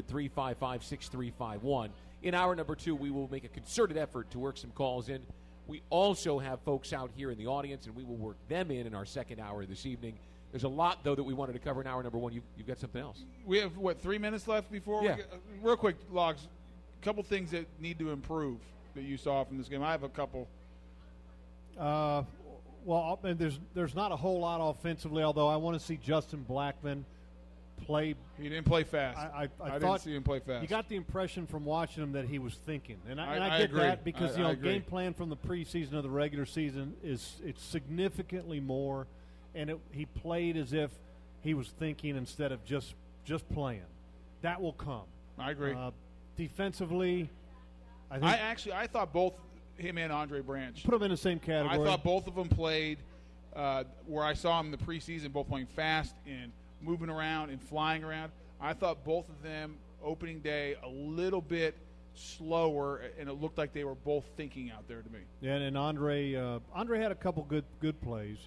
800-355-6351. In hour number 2, we will make a concerted effort to work some calls in. We also have folks out here in the audience, and we will work them in our second hour this evening. There's a lot, though, that we wanted to cover in hour number 1. You've got something else. We have, 3 minutes left before Yeah. we get, real quick, Logs, a couple things that need to improve that you saw from this game. I have a couple. Well, and there's not a whole lot offensively, although I want to see Justin Blackman play. He didn't play fast. I didn't thought see him play fast. You got the impression from watching him that he was thinking, and I I get agree. that because I agree. game plan from the preseason of the regular season it's significantly more, and he played as if he was thinking instead of just playing. That will come. I agree. Defensively, I think I thought both him and Andre Branch. put them in the same category. I thought both of them played where I saw them in the preseason, both playing fast and moving around and flying around. I thought both of them opening day a little bit slower, and it looked like they were both thinking out there to me. Yeah, and Andre had a couple good plays,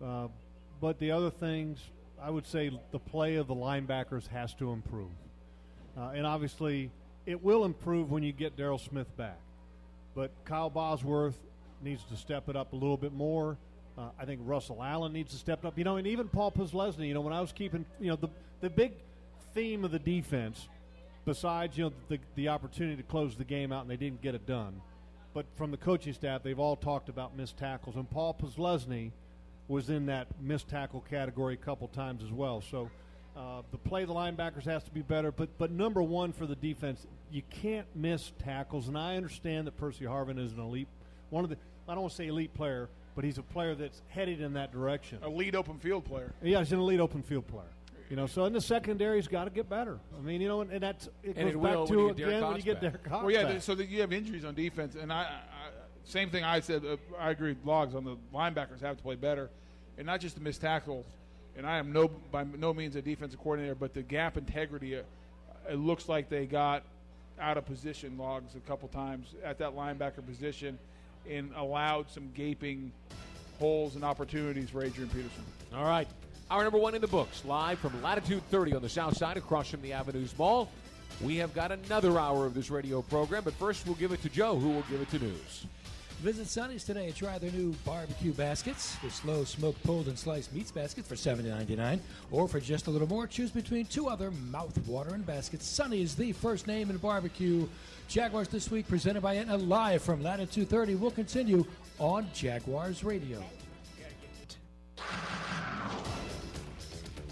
but the other things, I would say the play of the linebackers has to improve, and obviously it will improve when you get Darryl Smith back. But Kyle Bosworth needs to step it up a little bit more. I think Russell Allen needs to step it up. And even Paul Posluszny, when I was keeping, the big theme of the defense, besides, the opportunity to close the game out and they didn't get it done. But from the coaching staff, they've all talked about missed tackles. And Paul Posluszny was in that missed tackle category a couple times as well. So the play of the linebackers has to be better. But number one for the defense, you can't miss tackles. And I understand that Percy Harvin is an elite, I don't want to say elite player, but he's a player that's headed in that direction. A lead open field player. Yeah, he's an elite open field player. So in the secondary, he's got to get better. I mean, and that's it And goes it back will to when you get Derek again when Cox you get back. Derek Cox Well, yeah, back. so that you have injuries on defense, and I same thing I said. I agree with Logs on the linebackers have to play better, and not just the missed tackles. And I am by no means a defensive coordinator, but the gap integrity, it looks like they got out of position, Logs, a couple times at that linebacker position, and allowed some gaping holes and opportunities for Adrian Peterson. All right. Hour number 1 in the books, live from Latitude 30 on the south side across from the Avenues Mall. We have got another hour of this radio program, but first we'll give it to Joe, who will give it to news. Visit Sonny's today and try their new barbecue baskets. The slow smoked pulled and sliced meats baskets for $7.99. Or for just a little more, choose between 2 other mouth-watering baskets. Sonny is the first name in barbecue. Jaguars This Week presented by Aetna live from Latitude 30 will continue on Jaguars Radio.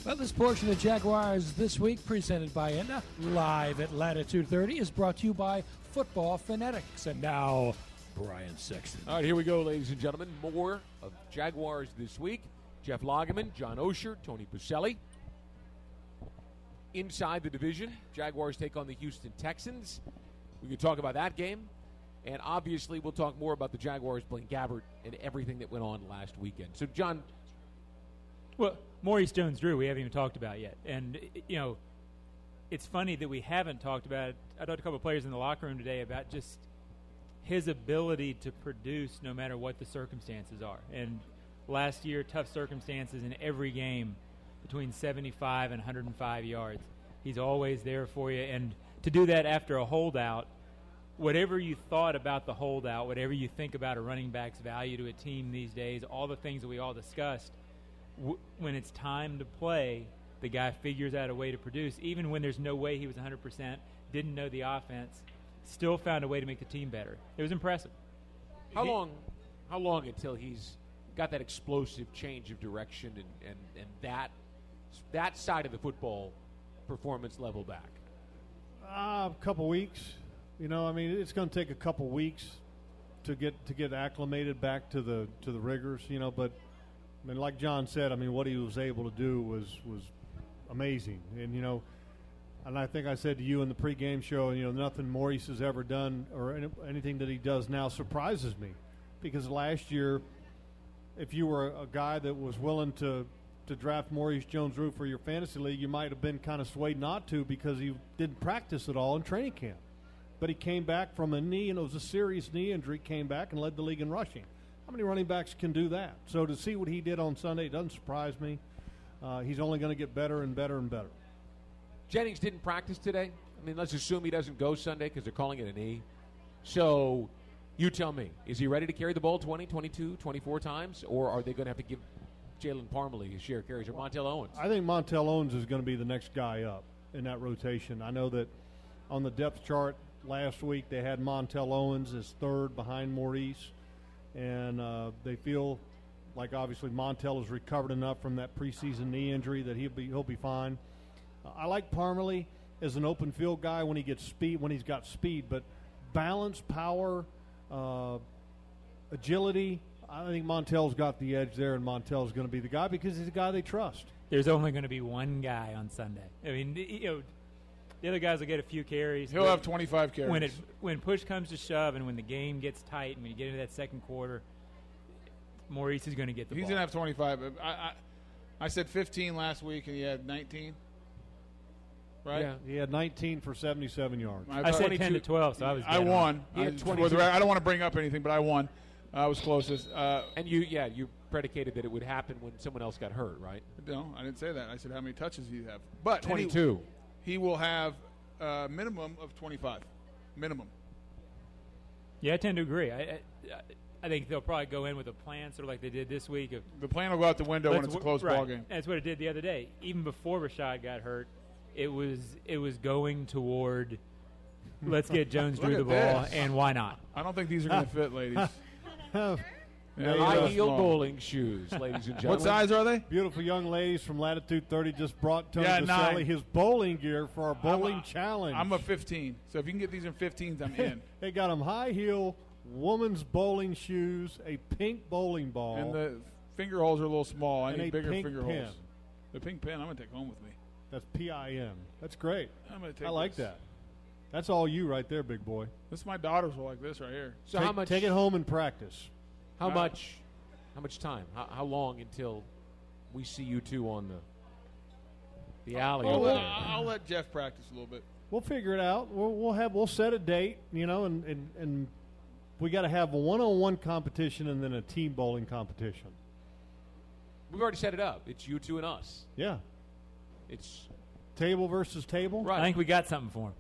Well, this portion of Jaguars This Week, presented by Aetna, live at Latitude 30, is brought to you by Football Fanatics. And now, Brian Sexton. All right, here we go, ladies and gentlemen. More of Jaguars This Week. Jeff Lageman, John Osher, Tony Pucelli. Inside the division, Jaguars take on the Houston Texans. We can talk about that game. And obviously, we'll talk more about the Jaguars playing Gabbert and everything that went on last weekend. So, John. Well, Maurice Jones-Drew, we haven't even talked about yet. And, it's funny that we haven't talked about it. I talked to a couple of players in the locker room today about just his ability to produce no matter what the circumstances are. And last year, tough circumstances in every game between 75 and 105 yards. He's always there for you. And to do that after a holdout, whatever you thought about the holdout, whatever you think about a running back's value to a team these days, all the things that we all discussed, when it's time to play, the guy figures out a way to produce. Even when there's no way he was 100%, didn't know the offense, still found a way to make the team better. It was impressive. How long until he's got that explosive change of direction and that side of the football performance level back? A couple weeks. It's going to take a couple weeks to get acclimated back to the rigors. But like John said, what he was able to do was amazing. And I think I said to you in the pregame show, nothing Maurice has ever done or anything that he does now surprises me, because last year, if you were a guy that was willing to draft Maurice Jones-Drew for your fantasy league, you might have been kind of swayed not to, because he didn't practice at all in training camp. But he came back from a knee, and it was a serious knee injury, came back and led the league in rushing. How many running backs can do that? So to see what he did on Sunday, it doesn't surprise me. He's only going to get better and better and better. Jennings didn't practice today. Let's assume he doesn't go Sunday because they're calling it a knee. So you tell me, is he ready to carry the ball 20, 22, 24 times, or are they going to have to give Jalen Parmalee his share of carries, or Montel Owens? I think Montel Owens is going to be the next guy up in that rotation. I know that on the depth chart last week they had Montel Owens as third behind Maurice, and they feel like obviously Montel has recovered enough from that preseason knee injury that he'll be fine. I like Parmalee as an open field guy when he's got speed, but balance, power, agility, I think Montel's got the edge there, and Montel's going to be the guy because he's the guy they trust. There's only going to be one guy on Sunday. The other guys will get a few carries. He'll have 25 carries. When push comes to shove and when the game gets tight and when you get into that second quarter, Maurice is going to get the ball. He's going to have 25. I said 15 last week, and he had 19. Right? Yeah, he had 19 for 77 yards. I said 10 to 12, so I was. I won. He had I don't want to bring up anything, but I won. I was closest. And you predicated that it would happen when someone else got hurt, right? No, I didn't say that. I said how many touches he'd have. But 22. He will have a minimum of 25. Minimum. Yeah, I tend to agree. I think they'll probably go in with a plan, sort of like they did this week. The plan will go out the window when it's a close ball game. That's what it did the other day. Even before Rashad got hurt, it was going toward let's get Jones-Drew the ball, and why not? I don't think these are going to fit, ladies. High-heel bowling shoes, ladies and gentlemen. What size are they? Beautiful young ladies from Latitude 30 just brought Tony Pucelli his bowling gear for our bowling challenge. I'm a 15, so if you can get these in 15s, I'm in. They got them high-heel woman's bowling shoes, a pink bowling ball. And the finger holes are a little small. I and need bigger pink finger pin. holes. The pink pin I'm going to take home with me. That's PIN. That's great. I'm going to take I like that. That's all you right there, big boy. This my daughters will like this right here. So how much? Take it home and practice. How much time? How long until we see you two on the alley? I'll let Jeff practice a little bit. We'll figure it out. We'll set a date, and we got to have a one-on-one competition and then a team bowling competition. We've already set it up. It's you two and us. Yeah. It's table versus table. Right. I think we got something for him.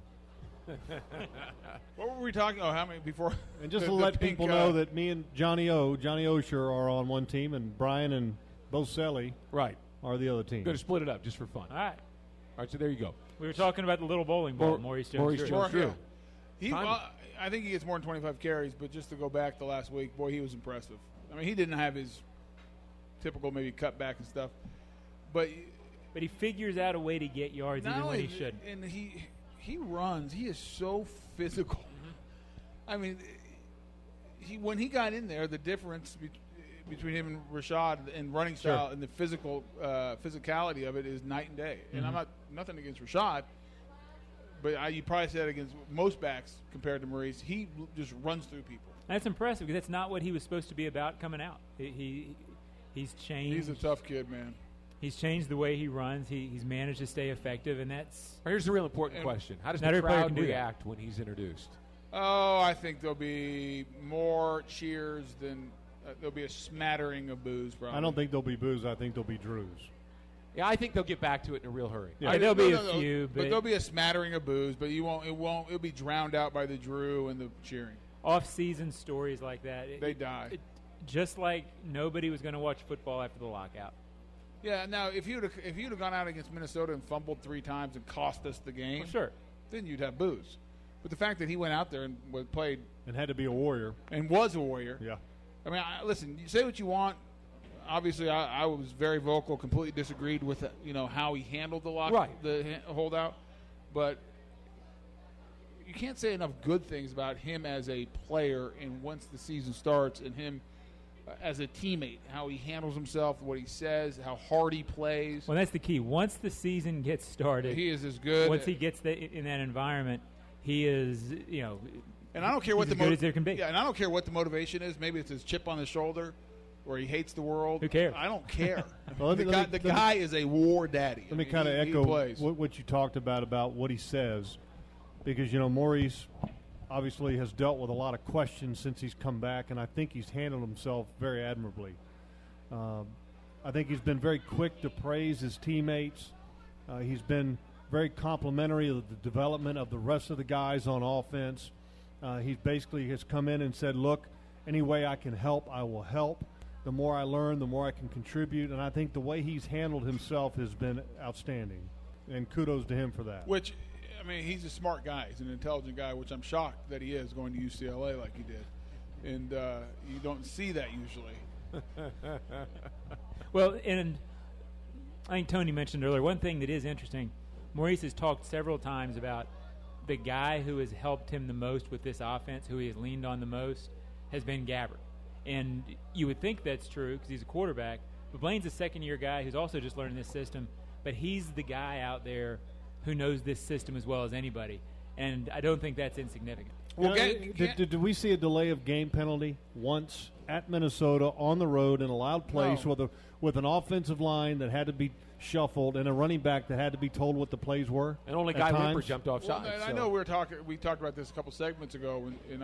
What were we talking about? How many before? And just to let people know that me and Johnny Osher are on one team, and Brian and Boselli are the other team. Going to split it up just for fun. All right. So there you go. We were talking about the little bowling ball, Maurice Jones-Drew. I think he gets more than 25 carries, but just to go back to last week, boy, he was impressive. I mean, he didn't have his typical maybe cutback and stuff, but but he figures out a way to get yards even when he shouldn't. And he runs. He is so physical. I mean, when he got in there, the difference between him and Rashad and running style and the physicality of it is night and day. And I'm nothing against Rashad, but you probably said against most backs compared to Maurice, he just runs through people. That's impressive because that's not what he was supposed to be about coming out. He's changed. He's a tough kid, man. He's changed the way he runs. He's managed to stay effective, and that's. Here's the real important question: how does not the everybody crowd can do that. react when he's introduced? Oh, I think there'll be more cheers than there'll be a smattering of boos. Probably. I don't think there'll be boos. I think there'll be Drews. Yeah, I think they'll get back to it in a real hurry. Yeah, there'll be a few, but there'll be a smattering of boos. But it'll be drowned out by the Drew and the cheering. Off-season stories like that, they die. Just like nobody was going to watch football after the lockout. Yeah. Now, if you'd have gone out against Minnesota and fumbled 3 times and cost us the game, Well, sure, then you'd have boos. But the fact that he went out there and played and had to be a warrior and was a warrior. Yeah. I mean, listen. You say what you want. Obviously, I was very vocal. Completely disagreed with how he handled the holdout, but you can't say enough good things about him as a player. And once the season starts, and him as a teammate, how he handles himself, what he says, how hard he plays. Well, that's the key. Once the season gets started, he is as good. Once he gets in that environment, he is, And I don't care what as good as there can be. Yeah, and I don't care what the motivation is. Maybe it's his chip on his shoulder, or he hates the world. Who cares? I don't care. Well, the guy is a war daddy. Let me kind of echo what you talked about what he says, because Maurice obviously has dealt with a lot of questions since he's come back, and I think he's handled himself very admirably. I think he's been very quick to praise his teammates. He's been very complimentary of the development of the rest of the guys on offense. He basically has come in and said, look, any way I can help, I will help. The more I learn, the more I can contribute. And I think the way he's handled himself has been outstanding. And kudos to him for that. Which, I mean, he's a smart guy. He's an intelligent guy, which I'm shocked that he is going to UCLA like he did. And you don't see that usually. Well, and I think Tony mentioned earlier, one thing that is interesting, Maurice has talked several times about the guy who has helped him the most with this offense, who he has leaned on the most, has been Gabbert. And you would think that's true because he's a quarterback, but Blaine's a second-year guy who's also just learning this system, but he's the guy out there who knows this system as well as anybody, and I don't think that's insignificant. Well, did we see a delay of game penalty once at Minnesota on the road in a loud place with an offensive line that had to be shuffled and a running back that had to be told what the plays were? And only Guy Whipper jumped off well, sides. I know we talked about this a couple segments ago,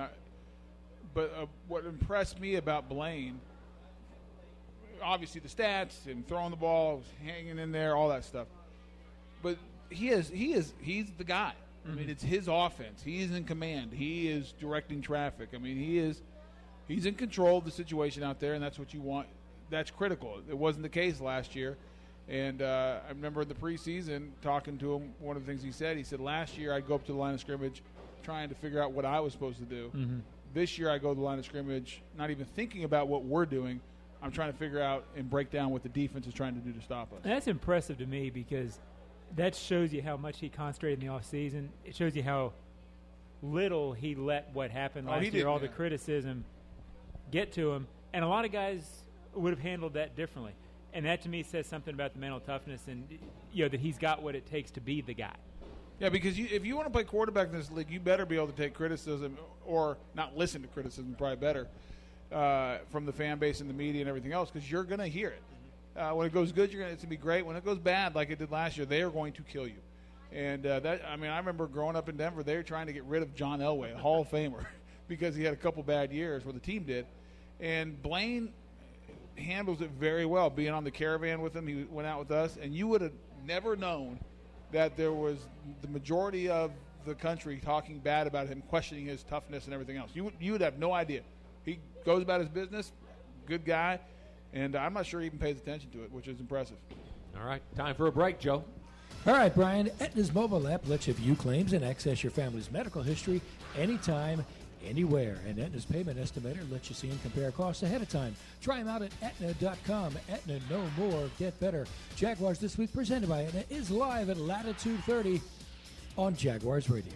but what impressed me about Blaine, obviously the stats and throwing the ball, hanging in there, all that stuff, but he's the guy. I mean, it's his offense. He is in command. He is directing traffic. I mean, he's in control of the situation out there, and that's what you want. That's critical. It wasn't the case last year. And I remember in the preseason talking to him, one of the things he said last year I'd go up to the line of scrimmage trying to figure out what I was supposed to do. Mm-hmm. This year I go to the line of scrimmage not even thinking about what we're doing. I'm trying to figure out and break down what the defense is trying to do to stop us. And that's impressive to me because that shows you how much he concentrated in the offseason. It shows you how little he let what happened last year, all the criticism, get to him. And a lot of guys would have handled that differently. And that, to me, says something about the mental toughness and that he's got what it takes to be the guy. Yeah, because if you want to play quarterback in this league, you better be able to take criticism or not listen to criticism, probably better, from the fan base and the media and everything else, because you're going to hear it. When it goes good, it's going to be great. When it goes bad, like it did last year, they are going to kill you. And I remember growing up in Denver, they were trying to get rid of John Elway, a Hall of Famer, because he had a couple bad years, where the team did. And Blaine handles it very well. Being on the Caravan with him, he went out with us, and you would have never known that there was the majority of the country talking bad about him, questioning his toughness and everything else. You would have no idea. He goes about his business, good guy, and I'm not sure he even pays attention to it, which is impressive. All right, time for a break, Joe. All right, Brian. Aetna's mobile app lets you view claims and access your family's medical history anytime, anywhere. And Aetna's payment estimator lets you see and compare costs ahead of time. Try them out at Aetna.com. Aetna, know more, get better. Jaguars This Week, presented by Aetna, is live at Latitude 30 on Jaguars Radio.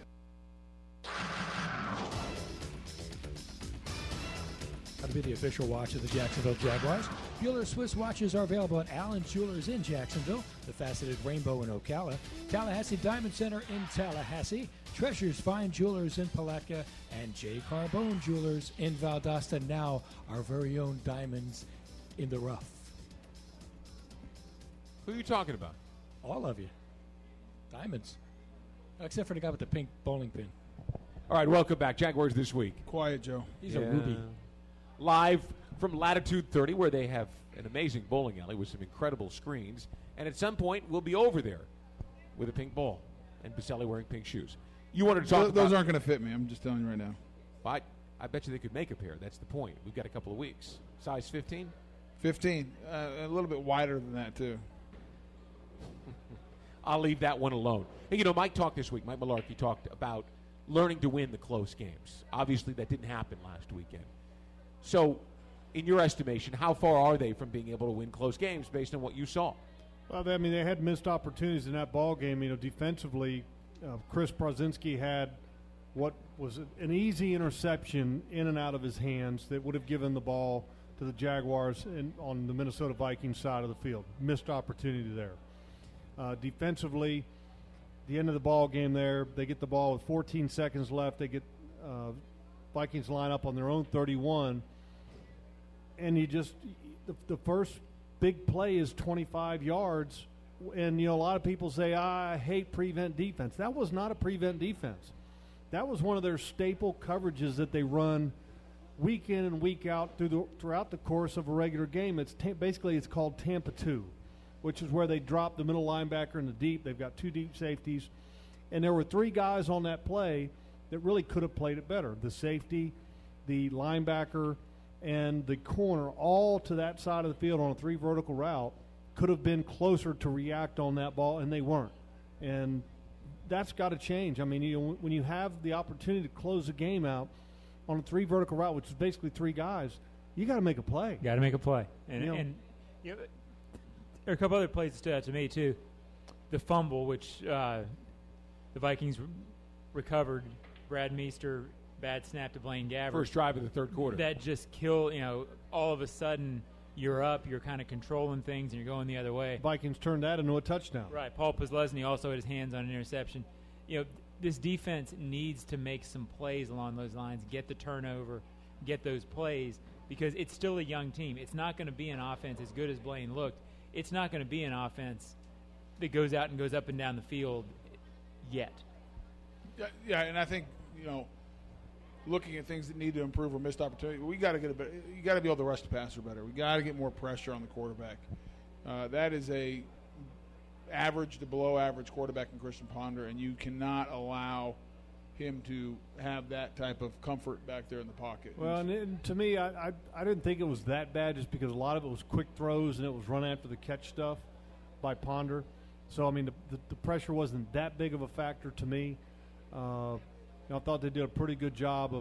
That'll be the official watch of the Jacksonville Jaguars. Bueller Swiss watches are available at Allen Jewelers in Jacksonville, the Faceted Rainbow in Ocala, Tallahassee Diamond Center in Tallahassee, Treasures Fine Jewelers in Palatka, and J. Carbone Jewelers in Valdosta. Now, our very own diamonds in the rough. Who are you talking about? All of you. Diamonds. Except for the guy with the pink bowling pin. All right, welcome back. Jaguars This Week. Quiet, Joe. He's a ruby. Live from Latitude 30, where they have an amazing bowling alley with some incredible screens. And at some point, we'll be over there with a pink ball and Baselli wearing pink shoes. You wanted to talk about... Those aren't going to fit me. I'm just telling you right now. I bet you they could make a pair. That's the point. We've got a couple of weeks. Size 15? 15. A little bit wider than that, too. I'll leave that one alone. Hey, you know, Mike talked this week. Mike Mularkey talked about learning to win the close games. Obviously, that didn't happen last weekend. So, in your estimation, how far are they from being able to win close games based on what you saw? Well, I mean, they had missed opportunities in that ball game. You know, defensively, Chris Prazinski had what was an easy interception in and out of his hands that would have given the ball to the Jaguars on the Minnesota Vikings side of the field. Missed opportunity there. Defensively, the end of the ball game there, they get the ball with 14 seconds left. They get Vikings line up on their own 31, and you just the first big play is 25 yards, and you know a lot of people say I hate prevent defense. That was not a prevent defense. That was one of their staple coverages that they run week in and week out throughout the course of a regular game. It's basically it's called Tampa 2, which is where they drop the middle linebacker in the deep. They've got two deep safeties, and there were three guys on that play that really could have played it better. The safety, the linebacker, and the corner, all to that side of the field on a three vertical route, could have been closer to react on that ball, and they weren't. And that's got to change. I mean, you know, when you have the opportunity to close the game out on a three vertical route, which is basically three guys, you got to make a play. Got to make a play. And, you know, and you know, there are a couple other plays that stood out to me, too. The fumble, which the Vikings recovered. Brad Meester, bad snap to Blaine Gabbert. First drive of the third quarter. That just killed, you know, all of a sudden you're up, you're kind of controlling things, and you're going the other way. Vikings turned that into a touchdown. Right. Paul Posluszny also had his hands on an interception. You know, this defense needs to make some plays along those lines, get the turnover, get those plays, because it's still a young team. It's not going to be an offense as good as Blaine looked. It's not going to be an offense that goes out and goes up and down the field yet. Yeah, and I think, you know, looking at things that need to improve or missed opportunity, we got to get a better. You got to be able to rush the passer better. We got to get more pressure on the quarterback. That is a average to below average quarterback in Christian Ponder, and you cannot allow him to have that type of comfort back there in the pocket. Well, and to me, I didn't think it was that bad just because a lot of it was quick throws and it was run after the catch stuff by Ponder. So, I mean, the pressure wasn't that big of a factor to me. I thought they did a pretty good job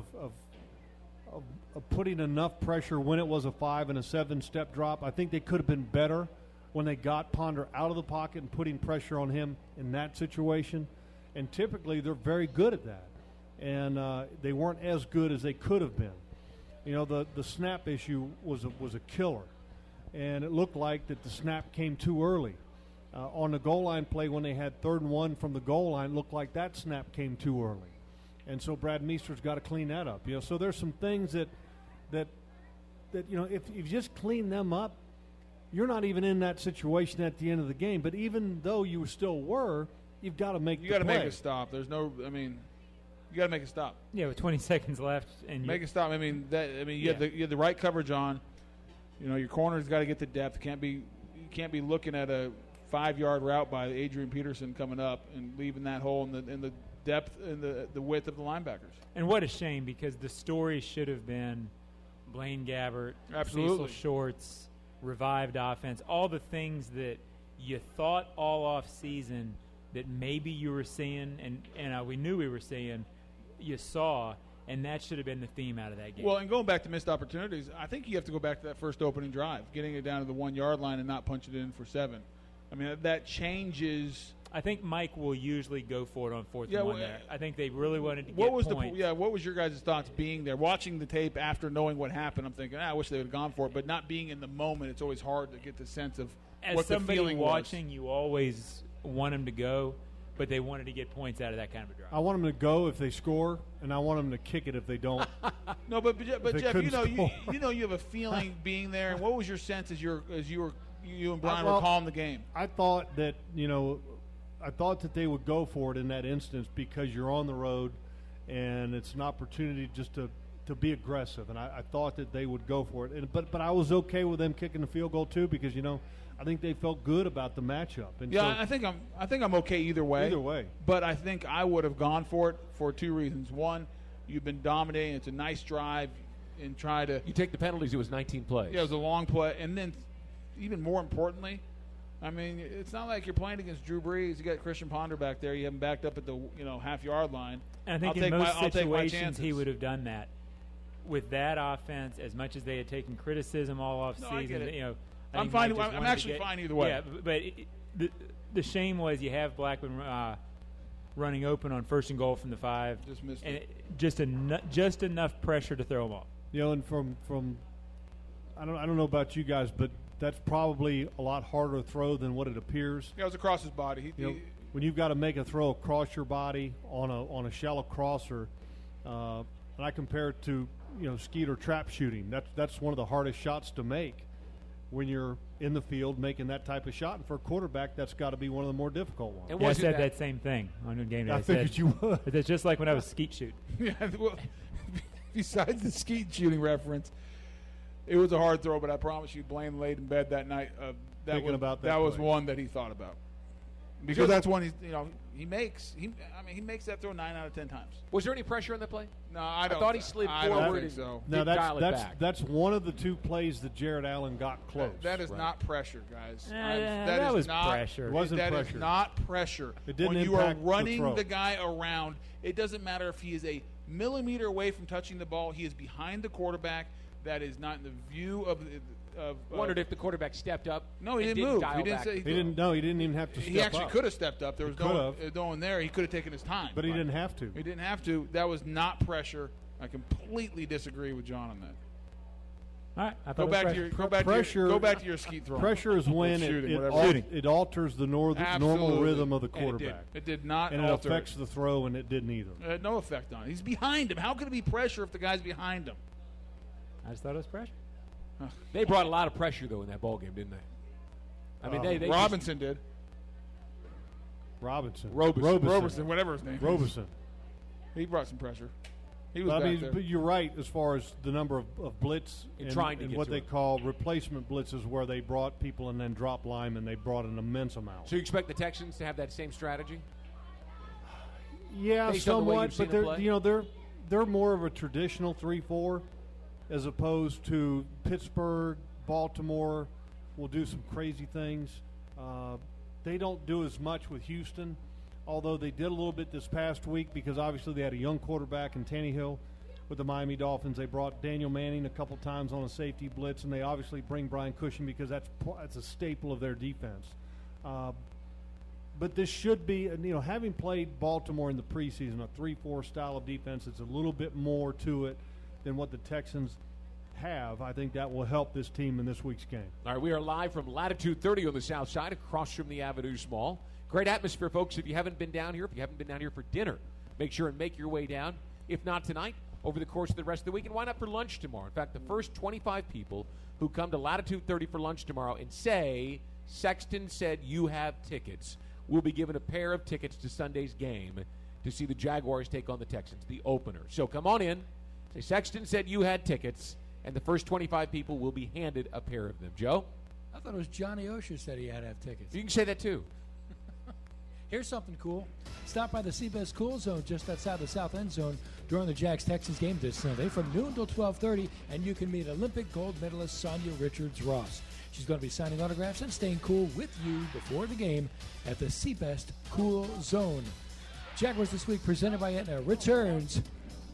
of putting enough pressure when it was a 5 and a 7-step drop. I think they could have been better when they got Ponder out of the pocket and putting pressure on him in that situation. And typically they're very good at that. And they weren't as good as they could have been. You know, the snap issue was a killer. And it looked like that the snap came too early. On the goal line play when they had 3rd and 1 from the goal line, looked like that snap came too early. And so Brad Meester's got to clean that up. You know, so there's some things that you know, if you just clean them up, you're not even in that situation at the end of the game. But even though you still were, you've got to make you got to make a stop. There's no, I mean, you got to make a stop. Yeah, with 20 seconds left, and make a stop. I mean, you have the right coverage on. You know, your corner's got to get the depth. You can't be looking at a 5-yard route by Adrian Peterson coming up and leaving that hole in the depth and the width of the linebackers. And what a shame, because the story should have been Blaine Gabbert, absolutely, Cecil Shorts, revived offense, all the things that you thought all off season that maybe you were seeing and we knew we were seeing, you saw, And that should have been the theme out of that game. Well, and going back to missed opportunities, I think you have to go back to that first opening drive, getting it down to the 1 yard line and not punching it in for 7. I mean, that changes. I think Mike will usually go for it on 4th Yeah, and 1 well, there. I think they really wanted to What get was points. what was your guys' thoughts being there, watching the tape after knowing what happened? I'm thinking, I wish they would have gone for it, but not being in the moment, it's always hard to get the sense of As what the somebody feeling watching, was. you always want them to go, but they wanted to get points out of that kind of a drive. I want them to go if they score, and I want them to kick it if they don't. No, but they Jeff, couldn't score. you have a feeling being there. And what was your sense as you and Brian Well, were calling the game? I thought that that they would go for it in that instance because you're on the road, and it's an opportunity just to be aggressive. And I thought that they would go for it. But I was okay with them kicking the field goal too because I think they felt good about the matchup. And Yeah, so, I think I'm okay either way. Either way. But I think I would have gone for it for 2 reasons. One, you've been dominating. It's a nice drive, and try to. You take the penalties. It was 19 plays. Yeah, it was a long play, and then even more importantly, I mean, it's not like you're playing against Drew Brees. You got Christian Ponder back there. You have him backed up at the half-yard line. And I think I'll in most take my situations chances. he would have done that. With that offense, as much as they had taken criticism all off No, I get season, it. I I'm think fine. Mike just I'm wanted to actually get- fine either way. Yeah, but the shame was you have Blackman running open on 1st and goal from the 5, Just missed and it. just enough pressure to throw him off. and from I don't know about you guys, but that's probably a lot harder to throw than what it appears. Yeah, it was across his body. When you've got to make a throw across your body on a shallow crosser, and I compare it to skeet or trap shooting. That's one of the hardest shots to make when you're in the field making that type of shot. And for a quarterback, that's got to be one of the more difficult ones. And Yeah, I was it said that same thing on the game day. I figured you would. It's just like when I was skeet shooting. Yeah, well, besides the skeet shooting reference, it was a hard throw, but I promise you, Blaine laid in bed that night. Thinking about that that was play. one that he thought about because that's one he makes. He makes that throw 9 out of 10 times. Was there any pressure on the play? No, I don't. thought he slid I don't forward think and- so. Now Did dial it that's back. that's one of the 2 plays that Jared Allen got close. That is not pressure, guys. that is was not pressure. It wasn't That pressure. is not pressure. It didn't when you are impact the running throw. the guy around, it doesn't matter if he is a millimeter away from touching the ball. He is behind the quarterback. That is not in the view of. Wondered if the quarterback stepped up. No, he and didn't move. dial He didn't back. say He didn't. No, he didn't even have to step He actually up. could have stepped up. There was He no one there. He could have taken his time. But he didn't have to. He didn't have to. That was not pressure. I completely disagree with John on that. All right, I thought Go it was back to pressure. your go back to your skeet throw. Pressure is when Shooting, it whatever. it alters the normal Absolutely. rhythm of the And it did. quarterback. It did not And it alter affects the throw, and it didn't either. it. No effect on it. He's behind him. How could it be pressure if the guy's behind him? I just thought it was pressure. They brought a lot of pressure though in that ball game, didn't they? I mean, they Robinson did. Robinson. Roberson, whatever his name is. Roberson. He brought some pressure. He was But, back there. but you're right as far as the number of blitz And trying to and get what to they it. call replacement blitzes, where they brought people and then dropped linemen. They brought an immense amount. So you expect the Texans to have that same strategy? Yeah, Based on the way somewhat, you've seen but them they're play? they're more of a traditional 3-4 as opposed to Pittsburgh, Baltimore will do some crazy things. They don't do as much with Houston, although they did a little bit this past week because obviously they had a young quarterback in Tannehill with the Miami Dolphins. They brought Daniel Manning a couple times on a safety blitz, and they obviously bring Brian Cushing because that's a staple of their defense. But this should be, having played Baltimore in the preseason, a 3-4 style of defense, it's a little bit more to it than what the Texans have. I think that will help this team in this week's game. All right, we are live from Latitude 30 on the south side, across from the Avenues Mall. Great atmosphere, folks. If you haven't been down here, for dinner, make sure and make your way down. If not tonight, over the course of the rest of the week, and why not for lunch tomorrow? In fact, the first 25 people who come to Latitude 30 for lunch tomorrow and say, Sexton said you have tickets, will be given a pair of tickets to Sunday's game to see the Jaguars take on the Texans, the opener. So come on in, say Sexton said you had tickets, and the first 25 people will be handed a pair of them. Joe? I thought it was Johnny Osher said he had to have tickets. You can say that too. Here's something cool. Stop by the Seabest Cool Zone just outside the south end zone during the Jags-Texans game this Sunday from noon till 12:30, and you can meet Olympic gold medalist Sonia Richards-Ross. She's going to be signing autographs and staying cool with you before the game at the Seabest Cool Zone. Jaguars this week presented by Aetna returns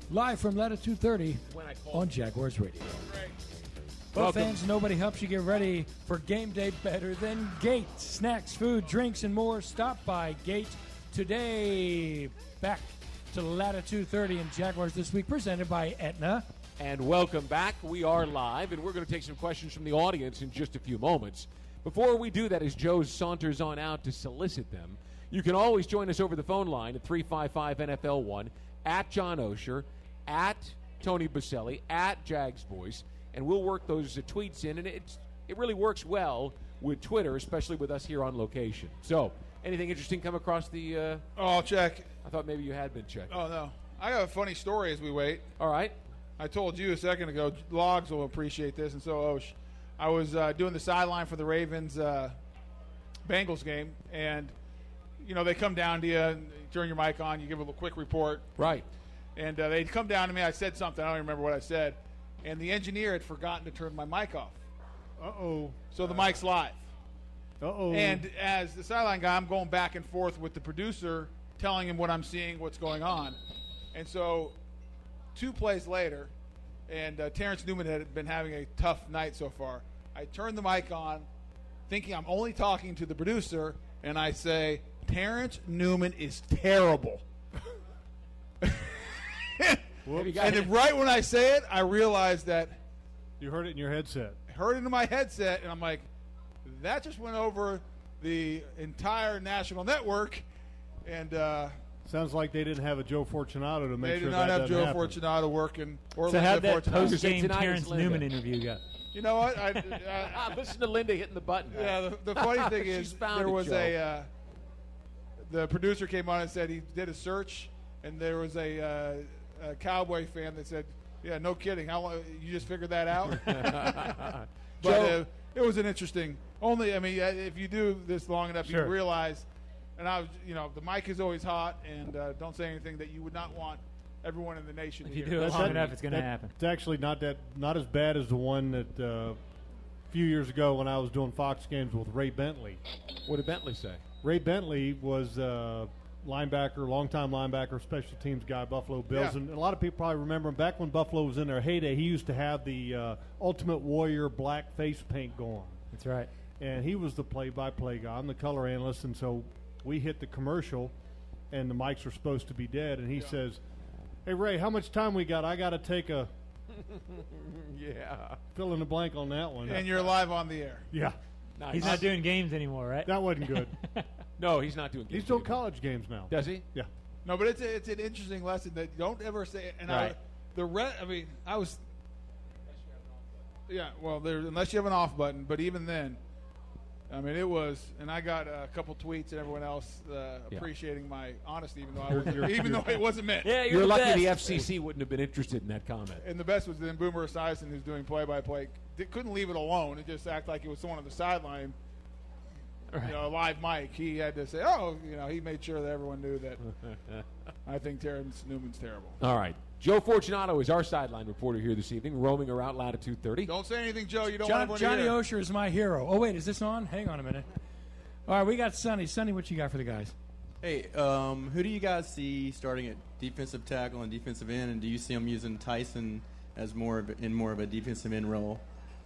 live from Latitude 30 on Jaguars Radio. Well, fans, nobody helps you get ready for game day better than Gate. Snacks, food, drinks, and more. Stop by Gate today. Back to Latitude 30 and Jaguars This Week, presented by Aetna. And welcome back. We are live, and we're going to take some questions from the audience in just a few moments. Before we do that, as Joe saunters on out to solicit them, you can always join us over the phone line at 355-NFL-1, at John Osher, at Tony Baselli, at Jags Voice, and we'll work those tweets in, and it really works well with Twitter, especially with us here on location. So, anything interesting come across the... Oh, I'll check. I thought maybe you had been checking. Oh, no. I got a funny story as we wait. All right. I told you a second ago, Logs will appreciate this, and so Osh. I was doing the sideline for the Ravens Bengals game, and, you know, they come down to you, and turn your mic on, you give a little quick report. Right. And they'd come down to me. I said something. I don't even remember what I said. And the engineer had forgotten to turn my mic off. Uh-oh. So the mic's live. Uh-oh. And as the sideline guy, I'm going back and forth with the producer, telling him what I'm seeing, what's going on. And so 2 plays later, and Terrence Newman had been having a tough night so far. I turn the mic on, thinking I'm only talking to the producer, and I say, Terrence Newman is terrible. And then right when I say it, I realized that you heard it in your headset. I heard it in my headset, and I'm like, that just went over the entire national network. And sounds like they didn't have a Joe Fortunato to make they sure did that not have doesn't Joe happen. Fortunato working. Or So how'd that Fortunato. post-game Tonight Terrence is Linda. Newman interview go? You know what? Listen to Linda hitting the button. Yeah, the funny thing She's is found there it, was Joe. the producer came on and said he did a search, and there was a Cowboy fan that said, yeah, no kidding. How long, you just figured that out? But it was an interesting. If you do this long enough, Sure. you realize. And I was, the mic is always hot, and don't say anything that you would not want everyone in the nation If to you hear. do it long enough, it's going to happen. It's actually not as bad as the one that a few years ago when I was doing Fox games with Ray Bentley. What did Bentley say? Ray Bentley was linebacker, longtime linebacker, special teams guy, Buffalo Bills. Yeah. And a lot of people probably remember him back when Buffalo was in their heyday. He used to have the Ultimate Warrior black face paint going. That's right. And he was the play-by-play guy. I'm the color analyst, and so we hit the commercial, and the mics were supposed to be dead. And he says, hey, Ray, how much time we got? I got to take a fill in the blank on that one. And you're live on the air. Yeah, Nice. He's not doing games anymore, right? that wasn't good. No, he's not doing. He's games doing anymore. college games now. Does he? Yeah. No, but it's an interesting lesson that don't ever say. And Right. I was. Yeah, well, unless you have an off button, but even then, it was, and I got a couple tweets and everyone else appreciating my honesty, even though it wasn't meant. Yeah, You're the lucky best. the FCC wouldn't have been interested in that comment. And the best was then Boomer Esiason, who's doing play-by-play, couldn't leave it alone. It just acted like it was someone on the sideline, a live mic. He had to say, he made sure that everyone knew that I think Terrence Newman's terrible. All right. Joe Fortunato is our sideline reporter here this evening, roaming around Latitude 30. Don't say anything, Joe. You don't want everyone Johnny to hear. Osher is my hero. Oh, wait, is this on? Hang on a minute. All right, we got Sonny. Sonny, what you got for the guys? Hey, who do you guys see starting at defensive tackle and defensive end, and do you see them using Tyson as more of a defensive end role?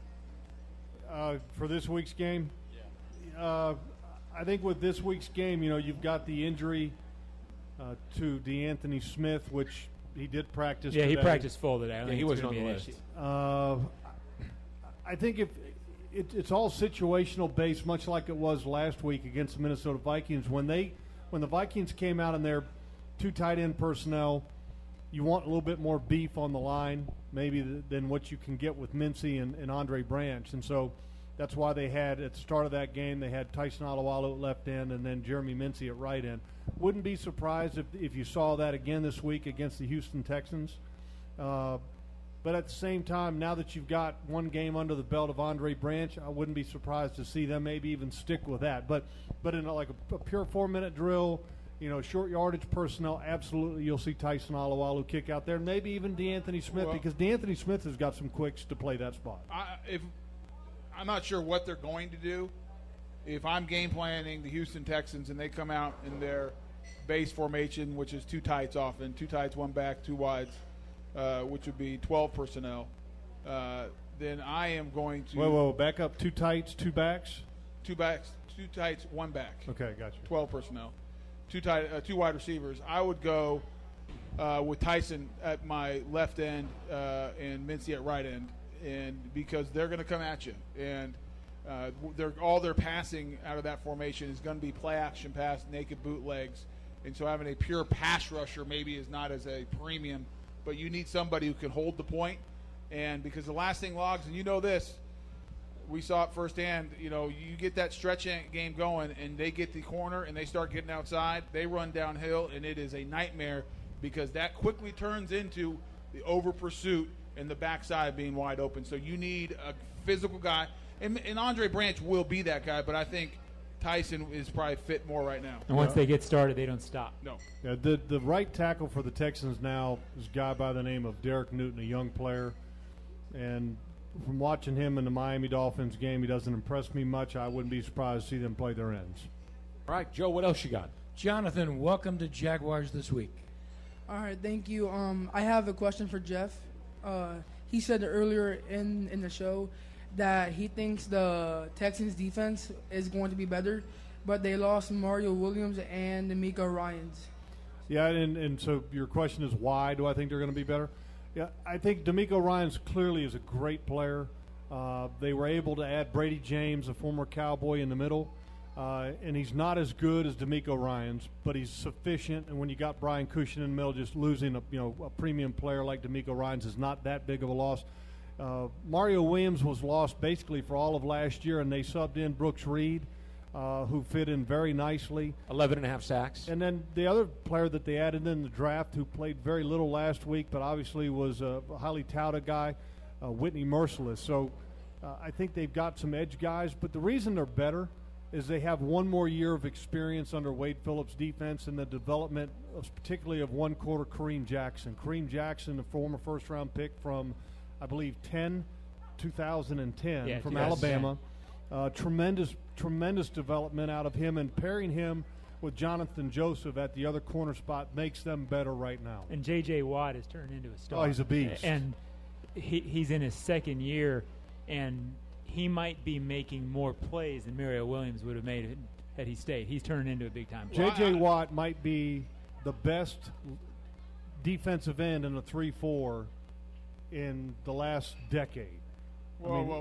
For this week's game? Yeah. I think with this week's game, you've got the injury to DeAnthony Smith, which he did practice Yeah, today. he practiced full today. I don't Yeah, think he it's wasn't gonna on be the an list. issue. I think if it's all situational based, much like it was last week against the Minnesota Vikings. When the Vikings came out in their 2 tight end personnel, you want a little bit more beef on the line, maybe than what you can get with Mincy and Andre Branch, and so that's why they had at the start of that game they had Tyson Alualu at left end and then Jeremy Mincy at right end. Wouldn't be surprised if you saw that again this week against the Houston Texans. But at the same time, now that you've got one game under the belt of Andre Branch, I wouldn't be surprised to see them maybe even stick with that. But in a pure 4-minute drill, short yardage personnel, absolutely you'll see Tyson Alualu kick out there, maybe even DeAnthony Smith, because DeAnthony Smith has got some quicks to play that spot. I'm not sure what they're going to do. If I'm game planning the Houston Texans and they come out in their base formation, which is 2 tights often, 2 tights, 1 back, 2 wides, which would be 12 personnel, then I am going to Whoa, back up. 2 tights, 2 backs? 2 backs, 2 tights, 1 back. Okay, gotcha. 12 personnel, 2 wide receivers. I would go with Tyson at my left end and Mincy at right end, and because they're going to come at you, and all their passing out of that formation is going to be play action pass, naked bootlegs, and so having a pure pass rusher maybe is not as a premium, but you need somebody who can hold the point, and because the last thing Logs, and you know this, we saw it firsthand, you get that stretch game going and they get the corner and they start getting outside, they run downhill, and it is a nightmare because that quickly turns into the over pursuit and the backside being wide open. So you need a physical guy. And Andre Branch will be that guy, but I think Tyson is probably fit more right now. And once they get started, they don't stop. No. Yeah, the right tackle for the Texans now is a guy by the name of Derek Newton, a young player. And from watching him in the Miami Dolphins game, he doesn't impress me much. I wouldn't be surprised to see them play their ends. All right, Joe, what else you got? Jonathan, welcome to Jaguars This Week. All right, thank you. I have a question for Jeff. He said earlier in the show that he thinks the Texans defense is going to be better, but they lost Mario Williams and D'Amico Ryans. Yeah, and so your question is why do I think they're going to be better? Yeah, I think D'Amico Ryans clearly is a great player. They were able to add Brady James, a former Cowboy, in the middle. And he's not as good as D'Amico Ryans, but he's sufficient. And when you got Brian Cushing in the middle, just losing a premium player like D'Amico Ryans is not that big of a loss. Mario Williams was lost basically for all of last year, and they subbed in Brooks Reed, who fit in very nicely. 11.5 sacks. And then the other player that they added in the draft, who played very little last week, but obviously was a highly touted guy, Whitney Merciless. So I think they've got some edge guys, but the reason they're better is they have one more year of experience under Wade Phillips' defense and the development, particularly of one quarter Kareem Jackson. Kareem Jackson, the former first-round pick from, I believe, 2010 from Alabama. Tremendous development out of him, and pairing him with Jonathan Joseph at the other corner spot makes them better right now. And J.J. Watt has turned into a star. Oh, he's a beast. And he's in his second year, and he might be making more plays than Mario Williams would have made had he stayed. He's turned into a big-time player. J.J. Watt might be the best defensive end in a 3-4 in the last decade. Whoa.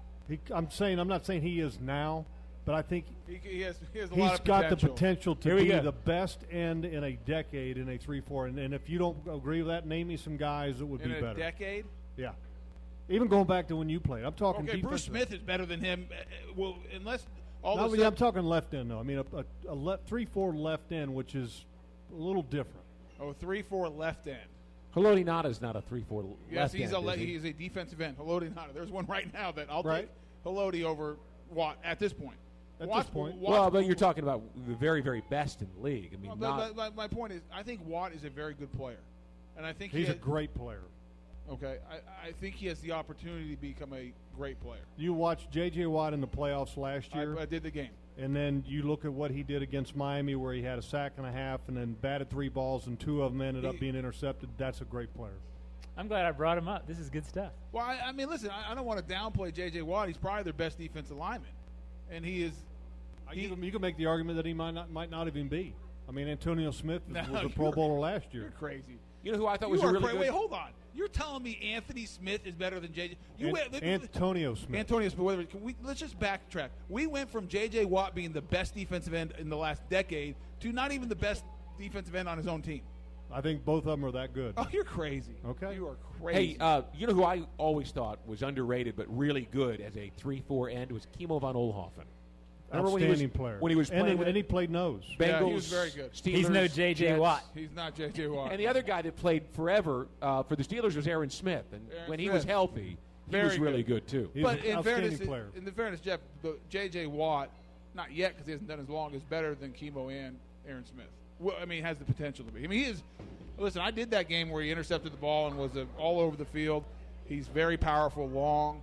I'm not saying he is now, but I think he has a lot of he's got potential. the potential to be go. the best end in a decade in a 3-4. And if you don't agree with that, name me some guys that would be better. In a decade? Yeah. Even going back to when you played. I'm talking Okay, Bruce defensive. Smith is better than him. Well, unless all No, of a but sudden, I'm talking left end, though. I mean, a 3-4 left end, which is a little different. 3-4 left end. Haloti Ngata's not a 3-4 Yes, left end, is he? he's a defensive end. Haloti Ngata. There's one right now that I'll Right. take Haloti over Watt at this point. At this point. Well, but you're talking about the very, very best in the league. I mean, my point is, I think Watt is a very good player, and I think He's a great player. Okay, I think he has the opportunity to become a great player. You watched J.J. Watt in the playoffs last year. I did the game. And then you look at what he did against Miami, where he had a sack and a half and then batted 3 balls, and 2 of them ended up being intercepted. That's a great player. I'm glad I brought him up. This is good stuff. Well, I mean, listen, I don't want to downplay J.J. Watt. He's probably their best defensive lineman, and he is. You can make the argument that he might not even be. I mean, Antonio Smith was a Pro Bowler last year. You're crazy. You know who I thought was a really good? Wait, hold on. You're telling me Anthony Smith is better than J.J. Antonio Smith. Antonio Smith. Let's just backtrack. We went from J.J. Watt being the best defensive end in the last decade to not even the best defensive end on his own team. I think both of them are that good. Oh, you're crazy. Okay. You are crazy. Hey, you know who I always thought was underrated but really good as a 3-4 end was Kimo von Oelhoffen. Outstanding player. When he was playing and he played nose. Bengals, Yeah, he was very good. Steelers, He's no J.J. Jets. Watt. He's not J.J. Watt. And the other guy that played forever for the Steelers was Aaron Smith. And Aaron when he Smith. was healthy, he Very was really good. good, too. He's But an in outstanding player. fairness, Jeff, J.J. Watt, not yet because he hasn't done as long, is better than Kimo and Aaron Smith. Well, I mean, has the potential to be. I mean, he is. Listen, I did that game where he intercepted the ball and was all over the field. He's very powerful, long.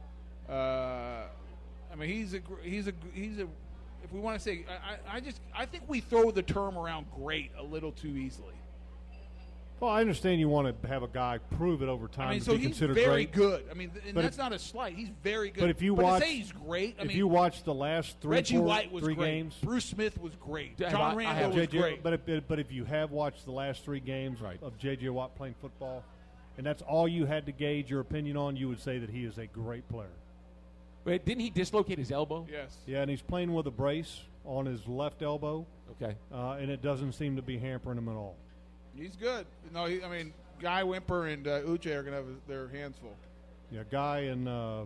I mean, he's a. If we want to say, I think we throw the term around great a little too easily. Well, I understand you want to have a guy prove it over time. I mean, to so be he's considered very great. good. I mean, and But that's not a slight. He's very good. But if you to watch, say he's great, I if mean, you watch the last Reggie White was three great. games, Bruce Smith was great. I John have Randall was JJ, great. but if you have watched the last 3 games Right. of J.J. Watt playing football, and that's all you had to gauge your opinion on, you would say that he is a great player. Wait, didn't he dislocate his elbow? Yes. Yeah, and he's playing with a brace on his left elbow, Okay. and it doesn't seem to be hampering him at all. He's good. No, I mean, Guy Wimper and Uche are going to have their hands full. Yeah, Guy and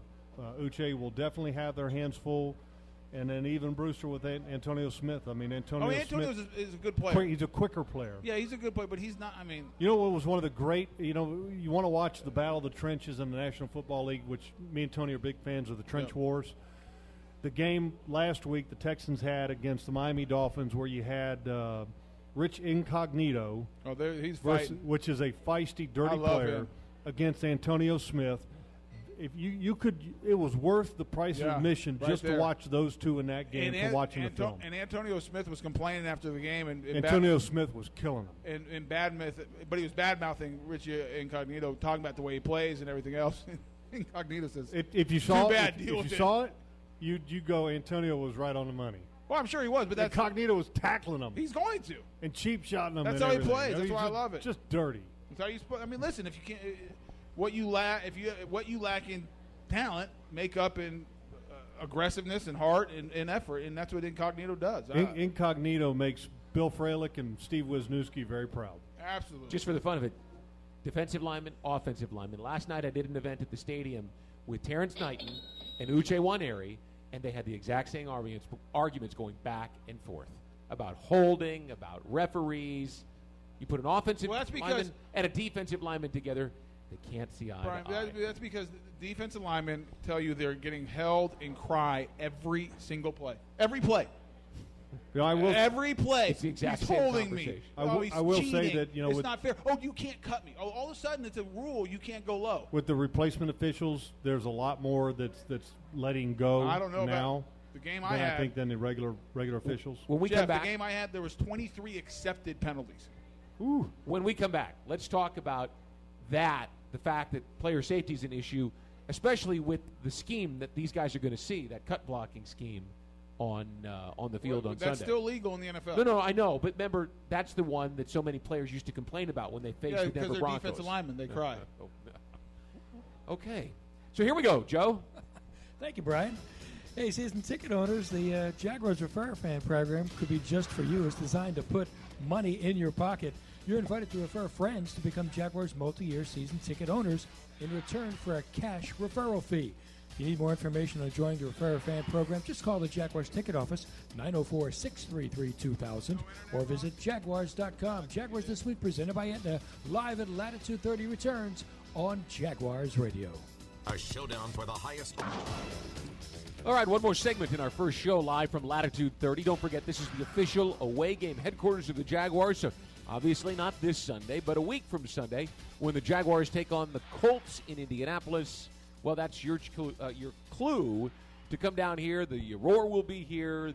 Uche will definitely have their hands full, and then even Brewster with Antonio Smith. I mean, Antonio Smith is a good player. he's a quicker player. Yeah, he's a good player, but he's not. I mean, You know what was one of the great, you want to watch the Battle of the Trenches in the National Football League, which me and Tony are big fans of the Trench Wars. The game last week the Texans had against the Miami Dolphins where you had Rich Incognito, he's fighting. which is a feisty, dirty I love player, him. against Antonio Smith. If you could, it was worth the price of admission right just there. to watch those two in that game for watching the film. And Antonio Smith was complaining after the game, and Antonio Smith was killing him. and but he was bad mouthing Richie Incognito, talking about the way he plays and everything else. Incognito says, If you saw too bad, it, deal if with you it. saw it, you go. Antonio was right on the money. Well, I'm sure he was, but that's Incognito was tackling him he's going to. and cheap shotting him. That's and how he everything. plays. That's He's why I just- love it. Just dirty. That's how you. I mean, listen, if you can't, what you lack in talent, make up in aggressiveness and heart and effort, and that's what Incognito does. Incognito makes Bill Fralick and Steve Wisniewski very proud. Absolutely. Just for the fun of it, defensive lineman, offensive lineman. Last night I did an event at the stadium with Terrence Knighton and Uche Nwaneri, and they had the exact same arguments going back and forth about holding, about referees. You put an offensive Well, that's because- lineman and a defensive lineman together, they can't see eye Brian, to eye. that's because the defensive linemen tell you they're getting held and cry every single play. Every play. You know, I will. Every play. It's the exact he's same holding me. conversation. I will cheating. say that, it's with- not fair. Oh, you can't cut me. Oh, all of a sudden it's a rule. You can't go low. With the replacement officials, there's a lot more that's letting go. I don't know now about the game than I had. I think than the regular officials. When we Jeff, come back, the game I had, there was 23 accepted penalties. Ooh. when we come back, let's talk about that, the fact that player safety is an issue, especially with the scheme that these guys are going to see, that cut blocking scheme on the field on That's Sunday. still legal in the NFL. No, I know, but remember, that's the one that so many players used to complain about when they faced Yeah, the because Denver they're Broncos. defensive linemen. They cry. Okay, so here we go, Joe. Thank you, Brian. Hey, season ticket owners, the Jaguars Refer Fan program could be just for you. It's designed to put money in your pocket. You're invited to refer friends to become Jaguars multi-year season ticket owners in return for a cash referral fee. If you need more information on joining the Refer Fan program, just call the Jaguars ticket office, 904-633-2000, or visit Jaguars.com. Jaguars This Week presented by Aetna, live at Latitude 30 returns on Jaguars Radio. A showdown for the highest. All right, one more segment in our first show live from Latitude 30. Don't forget, this is the official away game headquarters of the Jaguars, so obviously not this Sunday, but a week from Sunday when the Jaguars take on the Colts in Indianapolis. Well, that's your clue to come down here. The Roar will be here.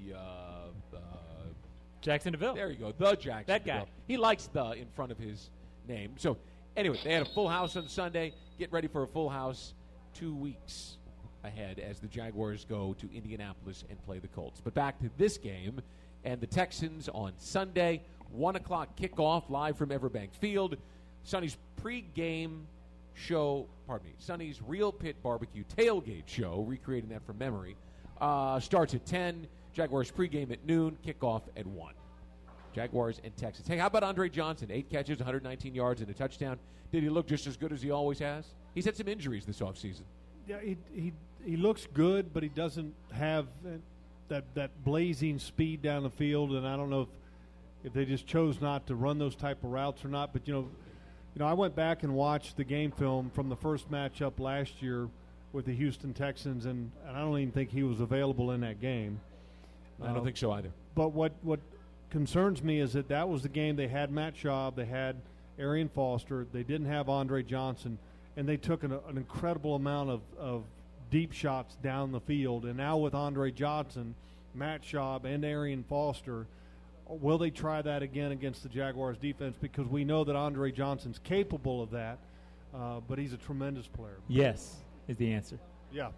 Jacksonville. There you go, the Jacksonville. That guy. He likes the in front of his name. So, anyway, they had a full house on Sunday. Get ready for a full house 2 weeks ahead as the Jaguars go to Indianapolis and play the Colts. But back to this game and the Texans on Sunday, 1 o'clock kickoff live from Everbank Field. Sonny's pregame show, Sonny's Real Pit Barbecue tailgate show, recreating that from memory, starts at 10. Jaguars pregame at noon, kickoff at 1. Jaguars and Texans. Hey, how about Andre Johnson? 8 catches, 119 yards, and a touchdown. Did he look just as good as he always has? He's had some injuries this offseason. Yeah, he looks good, but he doesn't have that blazing speed down the field, and I don't know if they just chose not to run those type of routes or not. But you know, I went back and watched the game film from the first matchup last year with the Houston Texans, and I don't even think he was available in that game. I don't think so either. But what concerns me is that was the game they had Matt Schaub, they had Arian Foster, they didn't have Andre Johnson, and they took an incredible amount of deep shots down the field. And now with Andre Johnson, Matt Schaub, and Arian Foster, Will they try that again against the Jaguars defense? Because we know that Andre Johnson's capable of that, but he's a tremendous player. Yes is the answer. Yeah.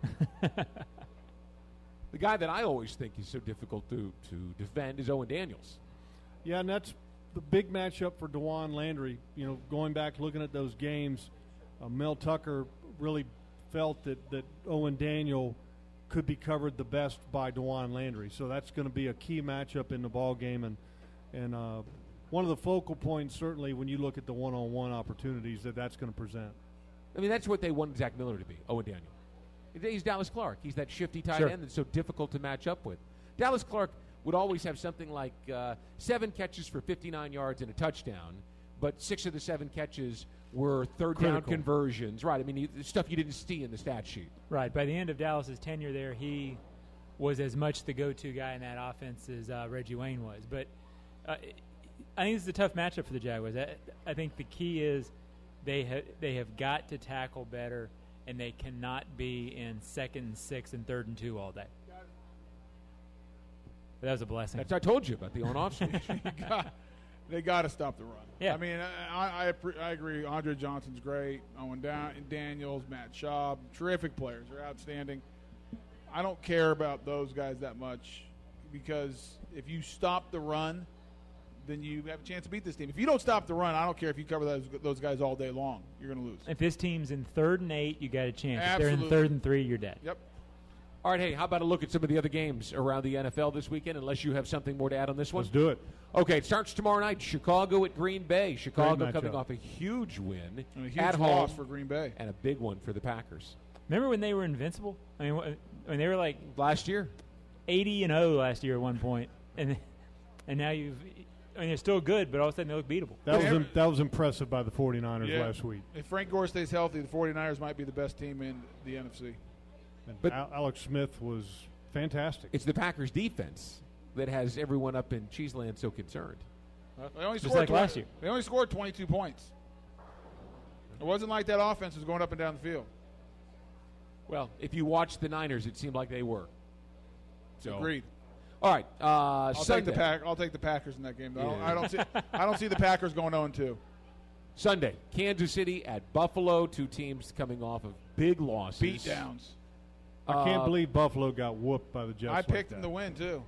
The guy that I always think is so difficult to defend is Owen Daniels. Yeah, and that's the big matchup for DeJuan Landry. You know, going back, looking at those games, Mel Tucker really felt that Owen Daniel could be covered the best by DeJuan Landry. So that's going to be a key matchup in the ball game, and one of the focal points certainly when you look at the one-on-one opportunities that's going to present. I mean, that's what they want Zach Miller to be, Owen Daniel. He's Dallas Clark. He's that shifty tight end that's so difficult to match up with. Dallas Clark would always have something like 7 catches for 59 yards and a touchdown, but 6 of the 7 catches were third down conversions. Right. I mean, stuff you didn't see in the stat sheet. Right. By the end of Dallas's tenure there, he was as much the go-to guy in that offense as Reggie Wayne was. But I think this is a tough matchup for the Jaguars. I think the key is they have got to tackle better, and they cannot be in 2nd and 6 and 3rd and 2 all day. But that was a blessing. That's I told you about the on-off switch. They got to stop the run. Yeah. I mean, I agree. Andre Johnson's great. Owen Daniels, Matt Schaub, terrific players. They're outstanding. I don't care about those guys that much because if you stop the run, then you have a chance to beat this team. If you don't stop the run, I don't care if you cover those guys all day long. You're going to lose. If this team's in 3rd and 8, you got a chance. Absolutely. If they're in 3rd and 3, you're dead. Yep. All right, hey, how about a look at some of the other games around the NFL this weekend, unless you have something more to add on this one? Let's do it. Okay, it starts tomorrow night, Chicago at Green Bay. Chicago coming off a huge win and a huge at loss home for Green Bay. and a big one for the Packers. Remember when they were invincible? I mean, when they were like last year, 80-0 last year at one point, and now they're still good, but all of a sudden they look beatable. That was impressive by the 49ers last week. If Frank Gore stays healthy, the 49ers might be the best team in the NFC. But Alex Smith was fantastic. It's the Packers' defense that has everyone up in Cheeseland so concerned. They only Just scored like last year. They only scored 22 points. It wasn't like that offense was going up and down the field. Well, if you watch the Niners, it seemed like they were. So. Agreed. All right, I'll Sunday. take the Packers in that game. Though. Yeah. I don't see the Packers going 0-2. Sunday, Kansas City at Buffalo. Two teams coming off of big losses. Beat downs. I can't believe Buffalo got whooped by the Jets. I picked them to win, too.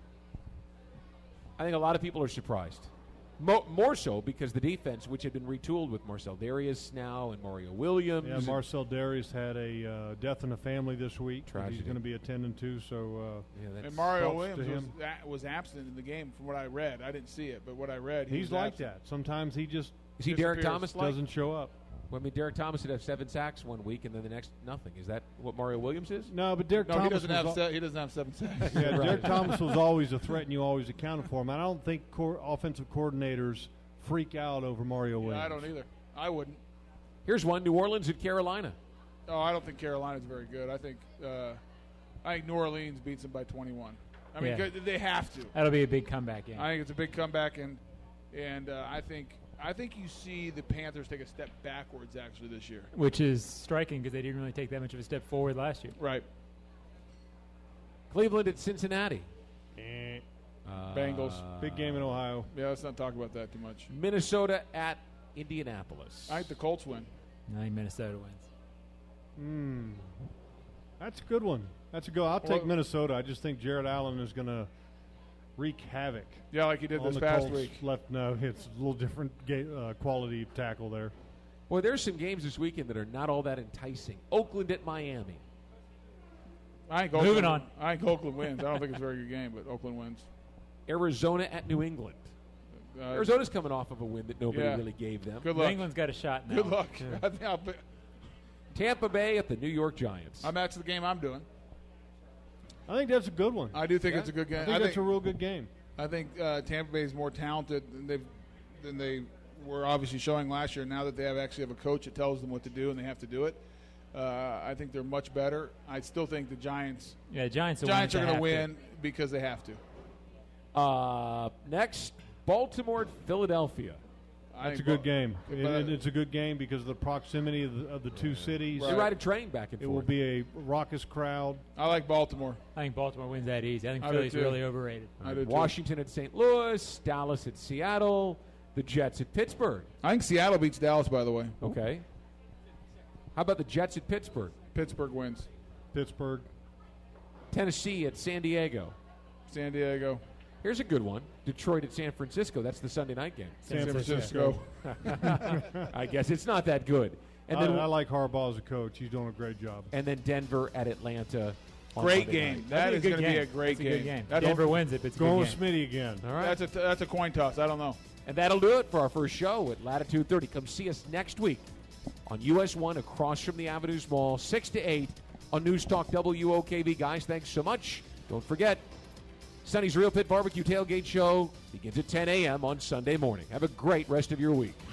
I think a lot of people are surprised. More so because the defense, which had been retooled with Marcel Darius now and Mario Williams. Yeah, Marcel Darius had a death in the family this week. Tragedy. He's going to be attending to. So, and Mario Williams was absent in the game from what I read. I didn't see it, but what I read, he's like that. Sometimes he just is he Derek Thomas doesn't show up. Well, I mean, Derek Thomas would have 7 sacks one week, and then the next nothing. Is that what Mario Williams is? No, but Derek Thomas he doesn't have 7 sacks. Yeah, Derek Thomas was always a threat, and you always accounted for him. I don't think offensive coordinators freak out over Mario Williams. I don't either. I wouldn't. Here's one: New Orleans at Carolina. Oh, I don't think Carolina's very good. I think New Orleans beats them by 21. I mean, they have to. That'll be a big comeback game. I think it's a big comeback, and I think you see the Panthers take a step backwards actually this year, which is striking because they didn't really take that much of a step forward last year. Right. Cleveland at Cincinnati. Bengals. Big game in Ohio. Yeah, let's not talk about that too much. Minnesota at Indianapolis. I think the Colts win. I think Minnesota wins. That's a good one. That's a go. I'll take Minnesota. I just think Jared Allen is going to wreak havoc. Yeah, like he did this the past Colts week. No, it's a little different quality of tackle there. Boy, there's some games this weekend that are not all that enticing. Oakland at Miami. Moving on. I think Oakland wins. I don't think it's a very good game, but Oakland wins. Arizona at New England. Arizona's coming off of a win that nobody really gave them. Good luck. New England's got a shot now. Good luck. Yeah. Tampa Bay at the New York Giants. That's the game I'm doing. I think that's a good one. I do think it's a good game. I think that's a real good game. I think Tampa Bay is more talented than they were obviously showing last year. Now that they actually have a coach that tells them what to do and they have to do it, I think they're much better. I still think the Giants. Yeah, Giants are going to win because they have to. Next, Baltimore at Philadelphia. That's a good game. It's a good game because of the proximity of the two cities. They ride a train back and forth. It will be a raucous crowd. I like Baltimore. I think Baltimore wins that easy. I think Philly's really overrated. I do too. Washington at St. Louis, Dallas at Seattle, the Jets at Pittsburgh. I think Seattle beats Dallas, by the way. Okay. How about the Jets at Pittsburgh? Pittsburgh wins. Pittsburgh. Tennessee at San Diego. San Diego. Here's a good one. Detroit at San Francisco. That's the Sunday night game. San Francisco. I guess it's not that good. And then I like Harbaugh as a coach. He's doing a great job. And then Denver at Atlanta. Great game. That is going to be a great game. Good game. Denver wins it, but it's going a with good game. Smitty again. All right. That's a coin toss. I don't know. And that'll do it for our first show at Latitude 30. Come see us next week on US 1 across from the Avenues Mall, 6 to 8 on News Talk WOKV. Guys, thanks so much. Don't forget, Sonny's Real Pit Barbecue Tailgate Show begins at 10 a.m. on Sunday morning. Have a great rest of your week.